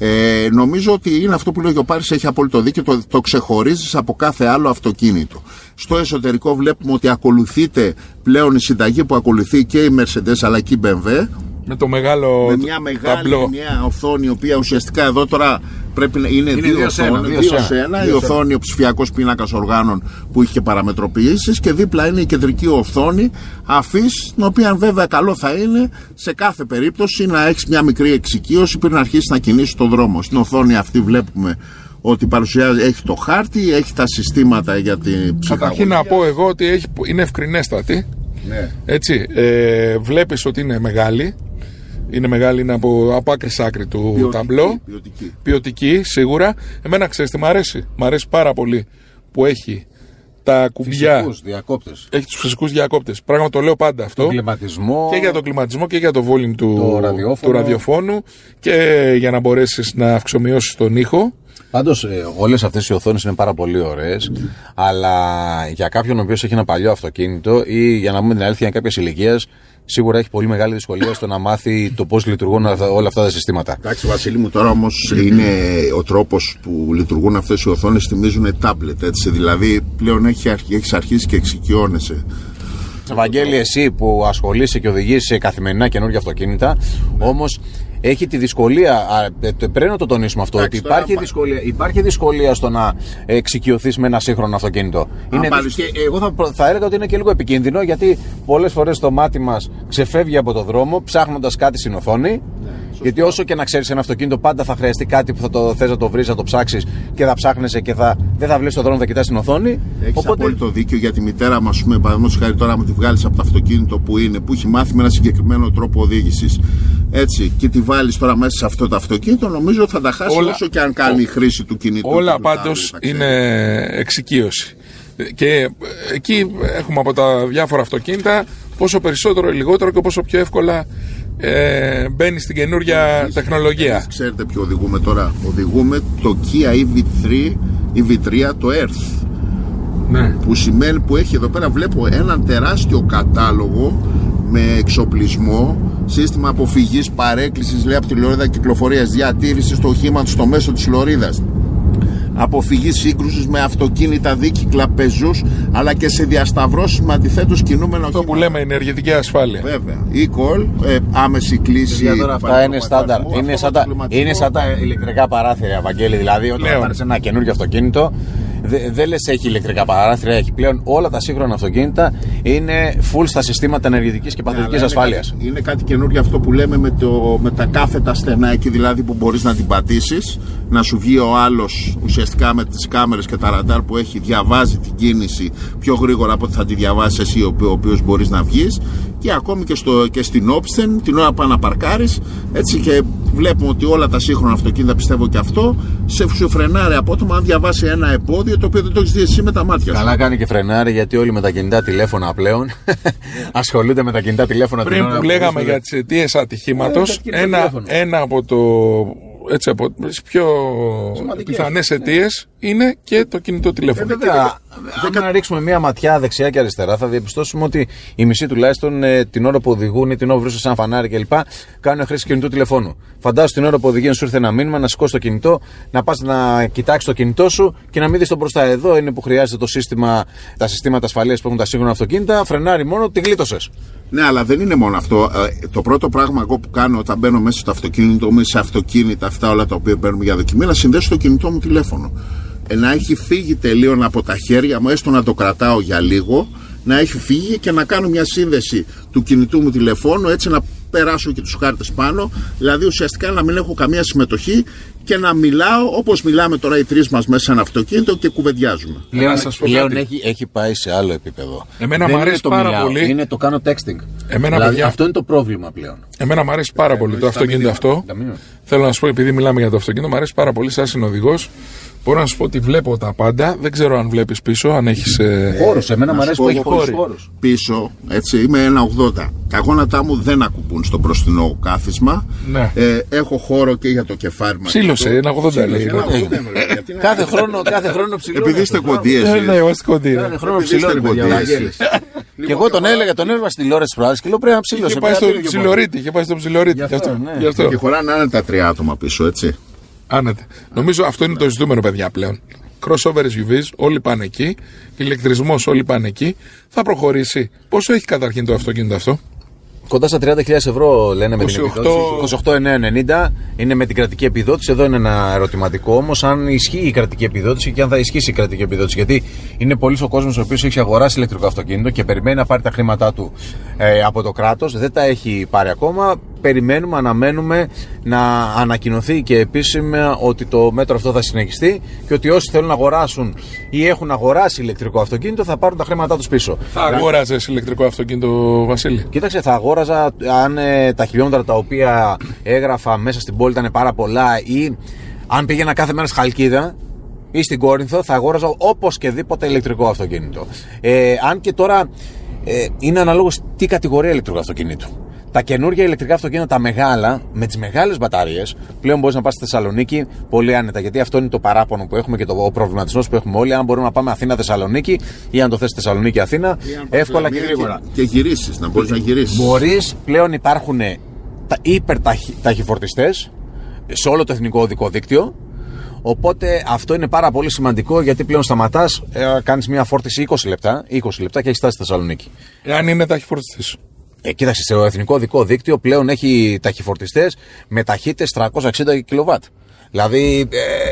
C: Ε, νομίζω ότι είναι αυτό που λέει ο Πάρης, έχει απόλυτο δίκιο, το, το ξεχωρίζεις από κάθε άλλο αυτοκίνητο. Στο εσωτερικό βλέπουμε ότι ακολουθείται πλέον η συνταγή που ακολουθεί και η Mercedes αλλά και η μπι εμ ντάμπλιου.
B: Με το μεγάλο
C: με μια μεγάλη
B: ταμπλό.
C: Μια οθόνη η οποία ουσιαστικά εδώ τώρα πρέπει να είναι, είναι δύο, δύο οθόνες, δύο σε ένα. Η οθόνη, ο ψηφιακός πίνακας οργάνων που είχε και παραμετροποιήσεις, και δίπλα είναι η κεντρική οθόνη αφής, την οποία βέβαια καλό θα είναι σε κάθε περίπτωση να έχεις μια μικρή εξοικείωση πριν αρχίσεις να κινήσεις τον δρόμο. Στην οθόνη αυτή βλέπουμε ότι παρουσιάζει, έχει το χάρτη, έχει τα συστήματα για την ψυχαγωγία.
B: Καταρχήν να πω εγώ ότι έχει, είναι ευκρινέστατη. Ναι. Έτσι, ε, βλέπεις ότι είναι μεγάλη. Είναι μεγάλη, είναι από, από άκρη σ' άκρη του ποιοτική, ταμπλό.
C: Ποιοτική.
B: Ποιοτική, σίγουρα. Εμένα ξέρεις τι μ' αρέσει. Μ' αρέσει πάρα πολύ που έχει τα κουμπιά.
D: Φυσικούς διακόπτες.
B: Έχει τους φυσικούς διακόπτες. Πράγμα το λέω πάντα αυτό.
D: Το κλιματισμό.
B: Και για το κλιματισμό και για το volume του,
D: το ραδιόφωνο.
B: του ραδιοφώνου. Και για να μπορέσεις να αυξομοιώσεις τον ήχο.
D: Πάντως, ε, όλες αυτές οι οθόνες είναι πάρα πολύ ωραίες, mm. αλλά για κάποιον ο οποίος έχει ένα παλιό αυτοκίνητο ή, για να πούμε την αλήθεια, κάποιες ηλικίες, σίγουρα έχει πολύ μεγάλη δυσκολία στο να μάθει το πώς λειτουργούν όλα αυτά τα συστήματα.
C: Εντάξει, Βασίλη μου, τώρα όμως είναι ο τρόπος που λειτουργούν αυτές οι οθόνες, θυμίζουν τάμπλετ, έτσι, δηλαδή πλέον έχει, έχεις αρχίσει και εξοικειώνεσαι.
D: Βαγγέλη, εσύ που ασχολείσαι και οδηγείς σε καθημερινά καινούργια αυτοκίνητα, ναι. όμως έχει τη δυσκολία, πρέπει να το τονίσουμε αυτό, ότι υπάρχει δυσκολία, υπάρχει δυσκολία στο να εξοικειωθείς με ένα σύγχρονο αυτοκίνητο. Α, είναι, και εγώ θα, θα έλεγα ότι είναι και λίγο επικίνδυνο, γιατί πολλές φορές το μάτι μας ξεφεύγει από το δρόμο ψάχνοντας κάτι στην οθόνη, ναι. Γιατί όσο και να ξέρεις ένα αυτοκίνητο, πάντα θα χρειαστεί κάτι που θα το θες να το βρεις, να το ψάξεις και θα ψάχνεσαι και θα, δεν θα βλέπεις τον δρόμο, θα κοιτάς την οθόνη.
C: Έχεις
D: Οπότε...
C: απόλυτο δίκιο για τη μητέρα μας, πούμε, παραδείγματος χάρη τώρα, άμα τη βγάλεις από το αυτοκίνητο που είναι, που έχει μάθει με ένα συγκεκριμένο τρόπο οδήγησης, έτσι, και τη βάλεις τώρα μέσα σε αυτό το αυτοκίνητο, νομίζω θα τα χάσει όλα, όσο και αν κάνει ο... χρήση του κινητού.
B: Όλα πάντως είναι εξοικείωση. Και εκεί έχουμε από τα διάφορα αυτοκίνητα πόσο περισσότερο ή λιγότερο και πόσο πιο εύκολα ε, μπαίνει στην καινούργια εμείς, τεχνολογία. Εμείς
C: ξέρετε ποιο οδηγούμε τώρα? Οδηγούμε το Kia ι βι θρι, ι βι θρι, το Earth.
B: Ναι.
C: Που σημαίνει, που έχει εδώ πέρα, βλέπω έναν τεράστιο κατάλογο με εξοπλισμό, σύστημα αποφυγής παρέκκλησης, λέει, από τη λωρίδα κυκλοφορίας, διατήρησης του οχήματος στο μέσο της λωρίδας, αποφυγή σύγκρουσης με αυτοκίνητα, δίκυκλα, πεζούς, αλλά και σε διασταυρώσεις με αντιθέτως κινούμενα οχήματα.
B: Αυτό που λέμε ενεργητική ασφάλεια.
C: Βέβαια. E-call, ε, άμεση κλίση.
D: Για τώρα αυτά είναι στάνταρ. Είναι σαν τα, είναι σαν τα ηλεκτρικά παράθυρα, Βαγγέλη. Δηλαδή, όταν πάρεις ένα καινούργιο αυτοκίνητο, δεν δε λες έχει ηλεκτρικά παράθυρα, έχει πλέον όλα τα σύγχρονα αυτοκίνητα είναι full στα συστήματα ενεργητικής και παθητικής ναι, ασφάλειας.
C: Είναι, είναι κάτι καινούργιο αυτό που λέμε με, το, με τα κάθετα στενά, εκεί δηλαδή που μπορείς να την πατήσεις, να σου βγει ο άλλος ουσιαστικά με τις κάμερες και τα ραντάρ που έχει, διαβάζει την κίνηση πιο γρήγορα από ό,τι θα τη διαβάσεις εσύ, ο οποίος μπορείς να βγεις, και ακόμη και, στο, και στην όψεν την ώρα που πας να παρκάρεις, έτσι, και βλέπουμε ότι όλα τα σύγχρονα αυτοκίνητα, πιστεύω και αυτό, σε σου φρενάρει απότομα αν διαβάσει ένα εμπόδιο το οποίο δεν το έχεις δει εσύ με τα μάτια σου.
D: Καλά κάνει και φρενάρει, γιατί όλοι με τα κινητά τηλέφωνα πλέον ασχολούνται με τα κινητά τηλέφωνα.
B: Πριν που λέγαμε για τις αιτίες ατυχήματος, ένα, ένα από το έτσι, από τις πιο πιθανές αιτίες είναι και το κινητό τηλέφωνο.
D: Ε, βέβαια, αν να ρίξουμε μία ματιά δεξιά και αριστερά, θα διαπιστώσουμε ότι οι μισοί τουλάχιστον ε, την ώρα που οδηγούν ή την ώρα που βρίσκονται σαν φανάρι κλπ. Κάνουν χρήση κινητού τηλεφώνου. Φαντάσου την ώρα που οδηγεί, σου ήρθε ένα μήνυμα, να σηκώσει το κινητό, να πας να κοιτάξεις το κινητό σου και να μην δεις τον μπροστά. Εδώ είναι που χρειάζεται το σύστημα, τα συστήματα ασφαλείας που έχουν τα σύγχρονα αυτοκίνητα. Φρενάρει μόνο, τη γλίτωσες.
C: Ναι, αλλά δεν είναι μόνο αυτό. Ε, το πρώτο πράγμα εγώ που κάνω όταν μπαίνω μέσα στο αυτοκίνητο, μέσα σε αυτοκίνητα, αυτά όλα τα οποία παίρνουμε για δοκιμή, να συνδέσω το κινητό μου τηλέφωνο. Ε, να έχει φύγει τελείως από τα χέρια μου, έστω να το κρατάω για λίγο, να έχει φύγει και να κάνω μια σύνδεση του κινητού μου τηλεφώνου, έτσι να περάσω και τους χάρτες πάνω, δηλαδή ουσιαστικά να μην έχω καμία συμμετοχή και να μιλάω όπως μιλάμε τώρα οι τρεις μας μέσα σε ένα αυτοκίνητο και κουβεντιάζουμε.
D: Πλέον, πλέον έχει, έχει πάει σε άλλο επίπεδο.
B: Εμένα μου αρέσει πάρα
D: μιλάω,
B: πολύ.
D: Είναι το κάνω texting.
B: Εμένα,
D: δηλαδή,
B: παιδιά,
D: αυτό είναι το πρόβλημα πλέον.
B: Εμένα μου αρέσει πάρα ε, πολύ το αυτοκίνητο αυτό. Θέλω να σου πω, επειδή μιλάμε για το αυτοκίνητο, μου αρέσει πάρα πολύ σαν συνοδηγός. Μπορώ να σου πω ότι βλέπω τα πάντα. Δεν ξέρω αν βλέπεις πίσω, αν έχεις. Ε...
D: Χώρος, εμένα μου αρέσει που έχει χώρους.
C: Πίσω, έτσι, είμαι ένα ογδόντα. Τα γόνατά μου δεν ακουπούν στο μπροστινό κάθισμα.
B: Ναι.
C: Ε, έχω χώρο και για το κεφάλι μου.
B: Ψήλωσε, ένα ογδόντα λέει.
D: Κάθε χρόνο, κάθε χρόνο ψηλώνει.
C: Επειδή είστε κοντίες.
B: Ναι, είμαστε κοντίες.
D: Κάθε χρόνο ψηλώνει. Και εγώ τον έλεγα, τον έλεγα στην τηλεόραση τη προάλληση και λέω πρέπει να ψήλωσε.
B: Είχε πάει στο ψιλορίτη. Είχε πάει στο ψιλορίτη.
C: Και χωράνε άνετα τρία άτομα πίσω, έτσι.
B: Άνετα. Νομίζω αυτό είναι το ζητούμενο, παιδιά, πλέον. Crossover ες γιου βις, όλοι πάνε εκεί. Ηλεκτρισμός, όλοι πάνε εκεί. Θα προχωρήσει. Πόσο έχει καταρχήν το αυτοκίνητο αυτό?
D: Κοντά στα τριάντα χιλιάδες ευρώ λένε με την επιδότηση. είκοσι οκτώ χιλιάδες εννιακόσια ενενήντα είναι με την κρατική επιδότηση. Εδώ είναι ένα ερωτηματικό όμως αν ισχύει η κρατική επιδότηση και αν θα ισχύσει η κρατική επιδότηση. Γιατί είναι πολλής ο κόσμος ο οποίος έχει αγοράσει ηλεκτρικό αυτοκίνητο και περιμένει να πάρει τα χρήματά του ε, από το κράτος. Δεν τα έχει πάρει ακόμα. Περιμένουμε, αναμένουμε να ανακοινωθεί και επίσημα ότι το μέτρο αυτό θα συνεχιστεί και ότι όσοι θέλουν να αγοράσουν ή έχουν αγοράσει ηλεκτρικό αυτοκίνητο θα πάρουν τα χρήματά τους πίσω.
B: Θα αγόραζες ηλεκτρικό αυτοκίνητο, Βασίλη?
D: Κοίταξε, θα αγόραζα αν ε, τα χιλιόμετρα τα οποία έγραφα μέσα στην πόλη ήταν πάρα πολλά ή αν πήγαινα κάθε μέρα στη Χαλκίδα ή στην Κόρινθο, θα αγόραζα όπως και δίποτε ηλεκτρικό αυτοκίνητο. Ε, αν και τώρα ε, είναι αναλόγως τι κατηγορία ηλεκτρικού αυτοκίνητου. Τα καινούργια ηλεκτρικά αυτοκίνητα, τα μεγάλα, με τις μεγάλες μπαταρίες, πλέον μπορείς να πας στη Θεσσαλονίκη πολύ άνετα. Γιατί αυτό είναι το παράπονο που έχουμε και το, ο προβληματισμός που έχουμε όλοι. Αν μπορούμε να πάμε Αθήνα-Θεσσαλονίκη ή αν το θες Θεσσαλονίκη-Αθήνα, εύκολα και γρήγορα.
C: Και, και γυρίσεις, να μπορείς να γυρίσεις.
D: Μπορείς, πλέον υπάρχουν τα υπερταχυφορτιστές σε όλο το εθνικό οδικό δίκτυο. Οπότε αυτό είναι πάρα πολύ σημαντικό γιατί πλέον σταματάς, ε, κάνεις μια φόρτιση είκοσι λεπτά, είκοσι λεπτά και έχεις φτάσει στη Θεσσαλονίκη.
B: Εάν είναι ταχυφορτιστής.
D: Ε, κοίταξε, στο εθνικό οδικό δίκτυο πλέον έχει ταχυφορτιστές με ταχύτητες τριακόσια εξήντα κιλοβάτ. Δηλαδή, ε,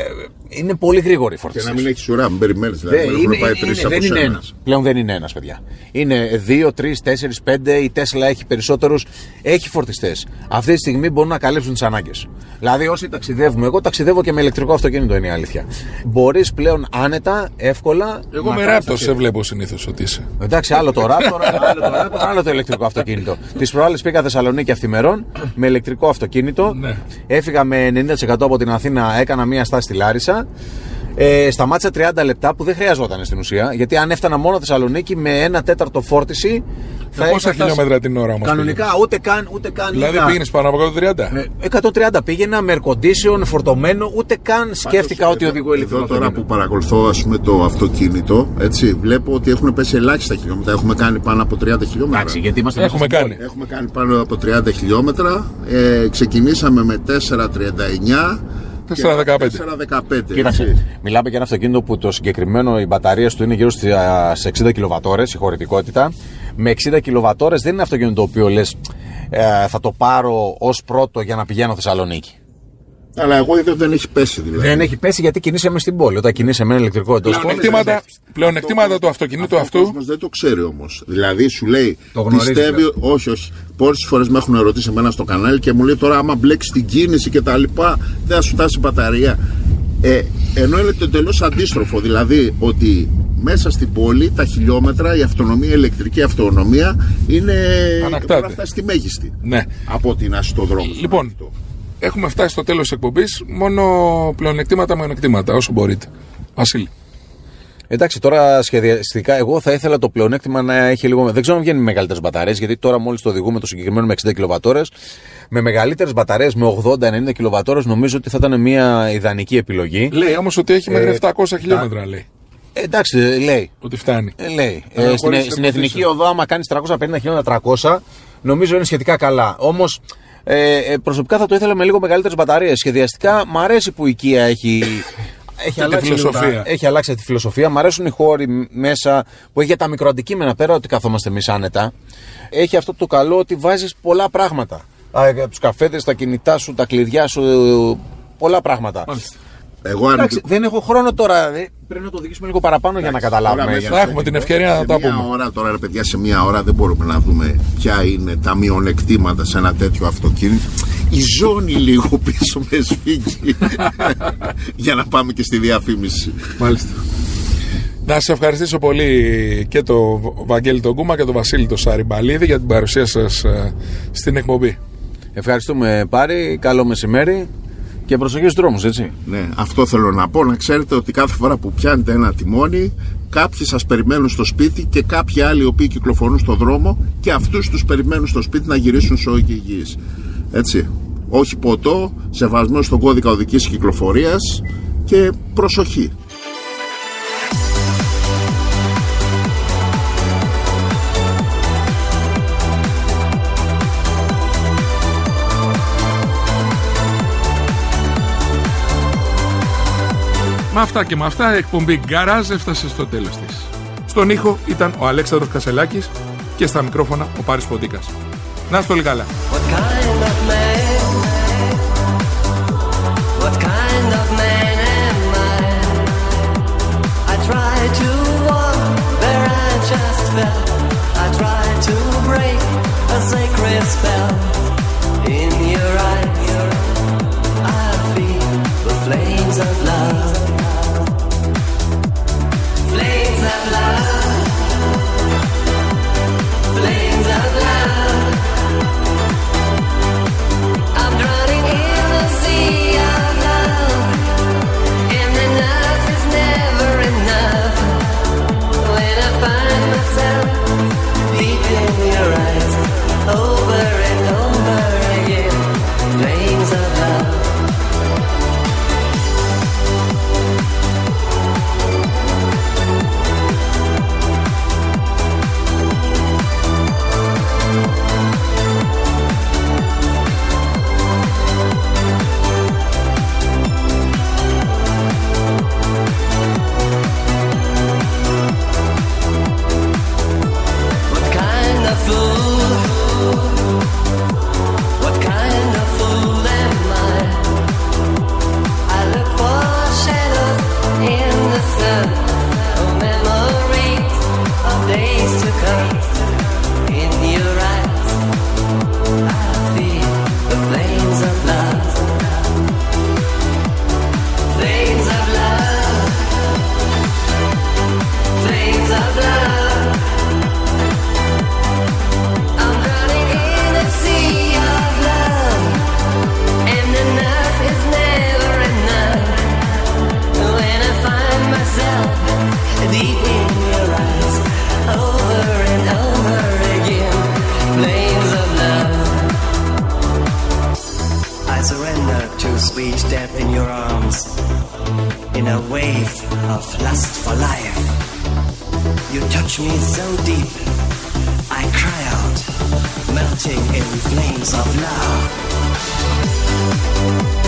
D: είναι πολύ γρήγοροι οι φορτιστές.
C: Και να μην έχει ουρά, μην περιμένεις. Δηλαδή,
D: δεν είναι, πάει είναι, είναι, δεν είναι ένας. Πλέον δεν είναι ένας, παιδιά. Είναι δύο, τρεις, τέσσερις, πέντε. Η Tesla έχει περισσότερους. Έχει φορτιστές. Αυτή τη στιγμή μπορούν να καλύψουν τις ανάγκες. Δηλαδή, όσοι ταξιδεύουμε, εγώ ταξιδεύω και με ηλεκτρικό αυτοκίνητο, είναι η αλήθεια. Μπορείς πλέον άνετα, εύκολα.
B: Εγώ με Raptor σε βλέπω συνήθως ότι είσαι.
D: Εντάξει, άλλο το Raptor, άλλο το Raptor, άλλο το ηλεκτρικό αυτοκίνητο. Τις προάλλες πήγα Θεσσαλονίκη αυθημερών με ηλεκτρικό αυτοκίνητο. Ναι. Έφυγα με ενενήντα τοις εκατό από την Αθήνα, έκανα μία στάση στη Λάρισα. Ε, σταμάτησα τριάντα λεπτά που δεν χρειαζόταν στην ουσία, γιατί αν έφτανα μόνο Θεσσαλονίκη με ένα τέταρτο φόρτιση.
B: Θα πόσα χιλιόμετρα την ώρα όμως?
D: Κανονικά, πήγαινε. ούτε καν. Ούτε καν
B: δηλαδή πήγαινες πάνω από εκατόν τριάντα?
D: εκατόν τριάντα πήγαινα με air condition, φορτωμένο, ούτε καν σκέφτηκα Πάντως, ότι οδηγώ ηλεκτρικό.
C: Εδώ τώρα που παρακολουθώ ας πούμε, το αυτοκίνητο, έτσι, βλέπω ότι έχουν πέσει ελάχιστα χιλιόμετρα. Έχουμε κάνει πάνω από τριάντα χιλιόμετρα.
D: Εντάξει, γιατί είμαστε
B: έχουμε, κάνει.
C: έχουμε κάνει πάνω από τριάντα χιλιόμετρα. Ε, ξεκινήσαμε με τέσσερα τριάντα εννιά.
B: τέσσερα
C: δεκαπέντε.
D: Κοίταξε, μιλάμε για ένα αυτοκίνητο που το συγκεκριμένο οι μπαταρίες του είναι γύρω στις εξήντα κιλοβατόρες η χωρητικότητα. Με εξήντα κιλοβατόρες δεν είναι αυτοκίνητο το οποίο λες ε, θα το πάρω ως πρώτο για να πηγαίνω Θεσσαλονίκη.
C: Αλλά εγώ είδα ότι δεν έχει πέσει δηλαδή.
D: Δεν έχει πέσει γιατί κινείσαι μες στην πόλη. Όταν κινείσαι με ένα ηλεκτρικό εντός πόλης.
B: Πλεονεκτήματα του αυτοκινήτου αυτού.
C: Ο κόσμος δεν το ξέρει όμως. Δηλαδή σου λέει, πιστεύει, όχι, όχι. Πόσες φορές με έχουν ρωτήσει εμένα στο κανάλι και μου λέει τώρα άμα μπλέξει την κίνηση και τα λοιπά, δεν θα σου τάσει μπαταρία. Ε, ενώ είναι το εντελώς αντίστροφο. Δηλαδή ότι μέσα στην πόλη τα χιλιόμετρα, η αυτονομία, η ηλεκτρική αυτονομία είναι αυτά στη μέγιστη.
B: Ναι.
C: Από την αστοδρόμο.
B: Λοιπόν. Έχουμε φτάσει στο τέλος της εκπομπής. Μόνο πλεονεκτήματα με μειονεκτήματα, όσο μπορείτε. Βασίλη.
D: Εντάξει, τώρα σχεδιαστικά, εγώ θα ήθελα το πλεονέκτημα να έχει λίγο. Δεν ξέρω αν βγαίνει με μεγαλύτερες μπαταρίες, γιατί τώρα μόλις το οδηγούμε το συγκεκριμένο με εξήντα κιλοβατόρες. Με μεγαλύτερες μπαταρίες, με ογδόντα ενενήντα κιλοβατόρες, νομίζω ότι θα ήταν μια ιδανική επιλογή.
B: Λέει όμως ότι έχει μέχρι επτακόσια χιλιόμετρα, λέει.
D: Εντάξει, λέει.
B: Ότι φτάνει.
D: Ε, λέει. Ε, στην στην εθνική οδό, άμα κάνει τριακόσια πενήντα χιλιόμετρα, τριακόσια, νομίζω είναι σχετικά καλά. Όμως. Ε, προσωπικά θα το ήθελα με λίγο μεγαλύτερες μπαταρίες. Σχεδιαστικά μου αρέσει που η Kia έχει, έχει, αλλάξει,
B: φιλοσοφία.
D: έχει αλλάξει τη φιλοσοφία. Μ' αρέσουν οι χώροι μέσα που έχει για τα μικροαντικείμενα πέρα ότι καθόμαστε εμείς άνετα. Έχει αυτό το καλό ότι βάζεις πολλά πράγματα. Τους καφέδες, τα κινητά σου, τα κλειδιά σου, πολλά πράγματα.
B: Μάλιστα.
C: Εγώ
D: Εντάξει, δεν έχω χρόνο τώρα. Πρέπει να το οδηγήσουμε λίγο παραπάνω. Εντάξει, για να καταλάβουμε.
B: Θα έχουμε την ευκαιρία να τα πούμε.
C: Ώρα, τώρα, ρε παιδιά, σε μία ώρα δεν μπορούμε να δούμε ποια είναι τα μειονεκτήματα σε ένα τέτοιο αυτοκίνητο. Η ζώνη λίγο πίσω με σφίγγει. Για να πάμε και στη διαφήμιση.
B: Μάλιστα. Να σας ευχαριστήσω πολύ και το Βαγγέλη τον Κούμα και τον Βασίλη τον Σαριμπαλίδη για την παρουσία σας στην εκπομπή.
D: Ευχαριστούμε Πάρη. Καλό μεσημέρι. Και προσοχή στους δρόμους, έτσι.
C: Ναι, αυτό θέλω να πω. Να ξέρετε ότι κάθε φορά που πιάνετε ένα τιμόνι, κάποιοι σας περιμένουν στο σπίτι και κάποιοι άλλοι οι οποίοι κυκλοφορούν στο δρόμο και αυτούς τους περιμένουν στο σπίτι να γυρίσουν σώοι και υγιείς. Έτσι. Όχι ποτό, σεβασμό στον κώδικα οδικής κυκλοφορίας και προσοχή.
B: Με αυτά και με αυτά η εκπομπή Garage έφτασε στο τέλος της. Στον ήχο ήταν ο Αλέξανδρος Κασελάκης και στα μικρόφωνα ο Πάρης Ποντίκας. Να είστε όλοι καλά.
E: of lust for life. You touch me so deep, I cry out, melting in flames of love.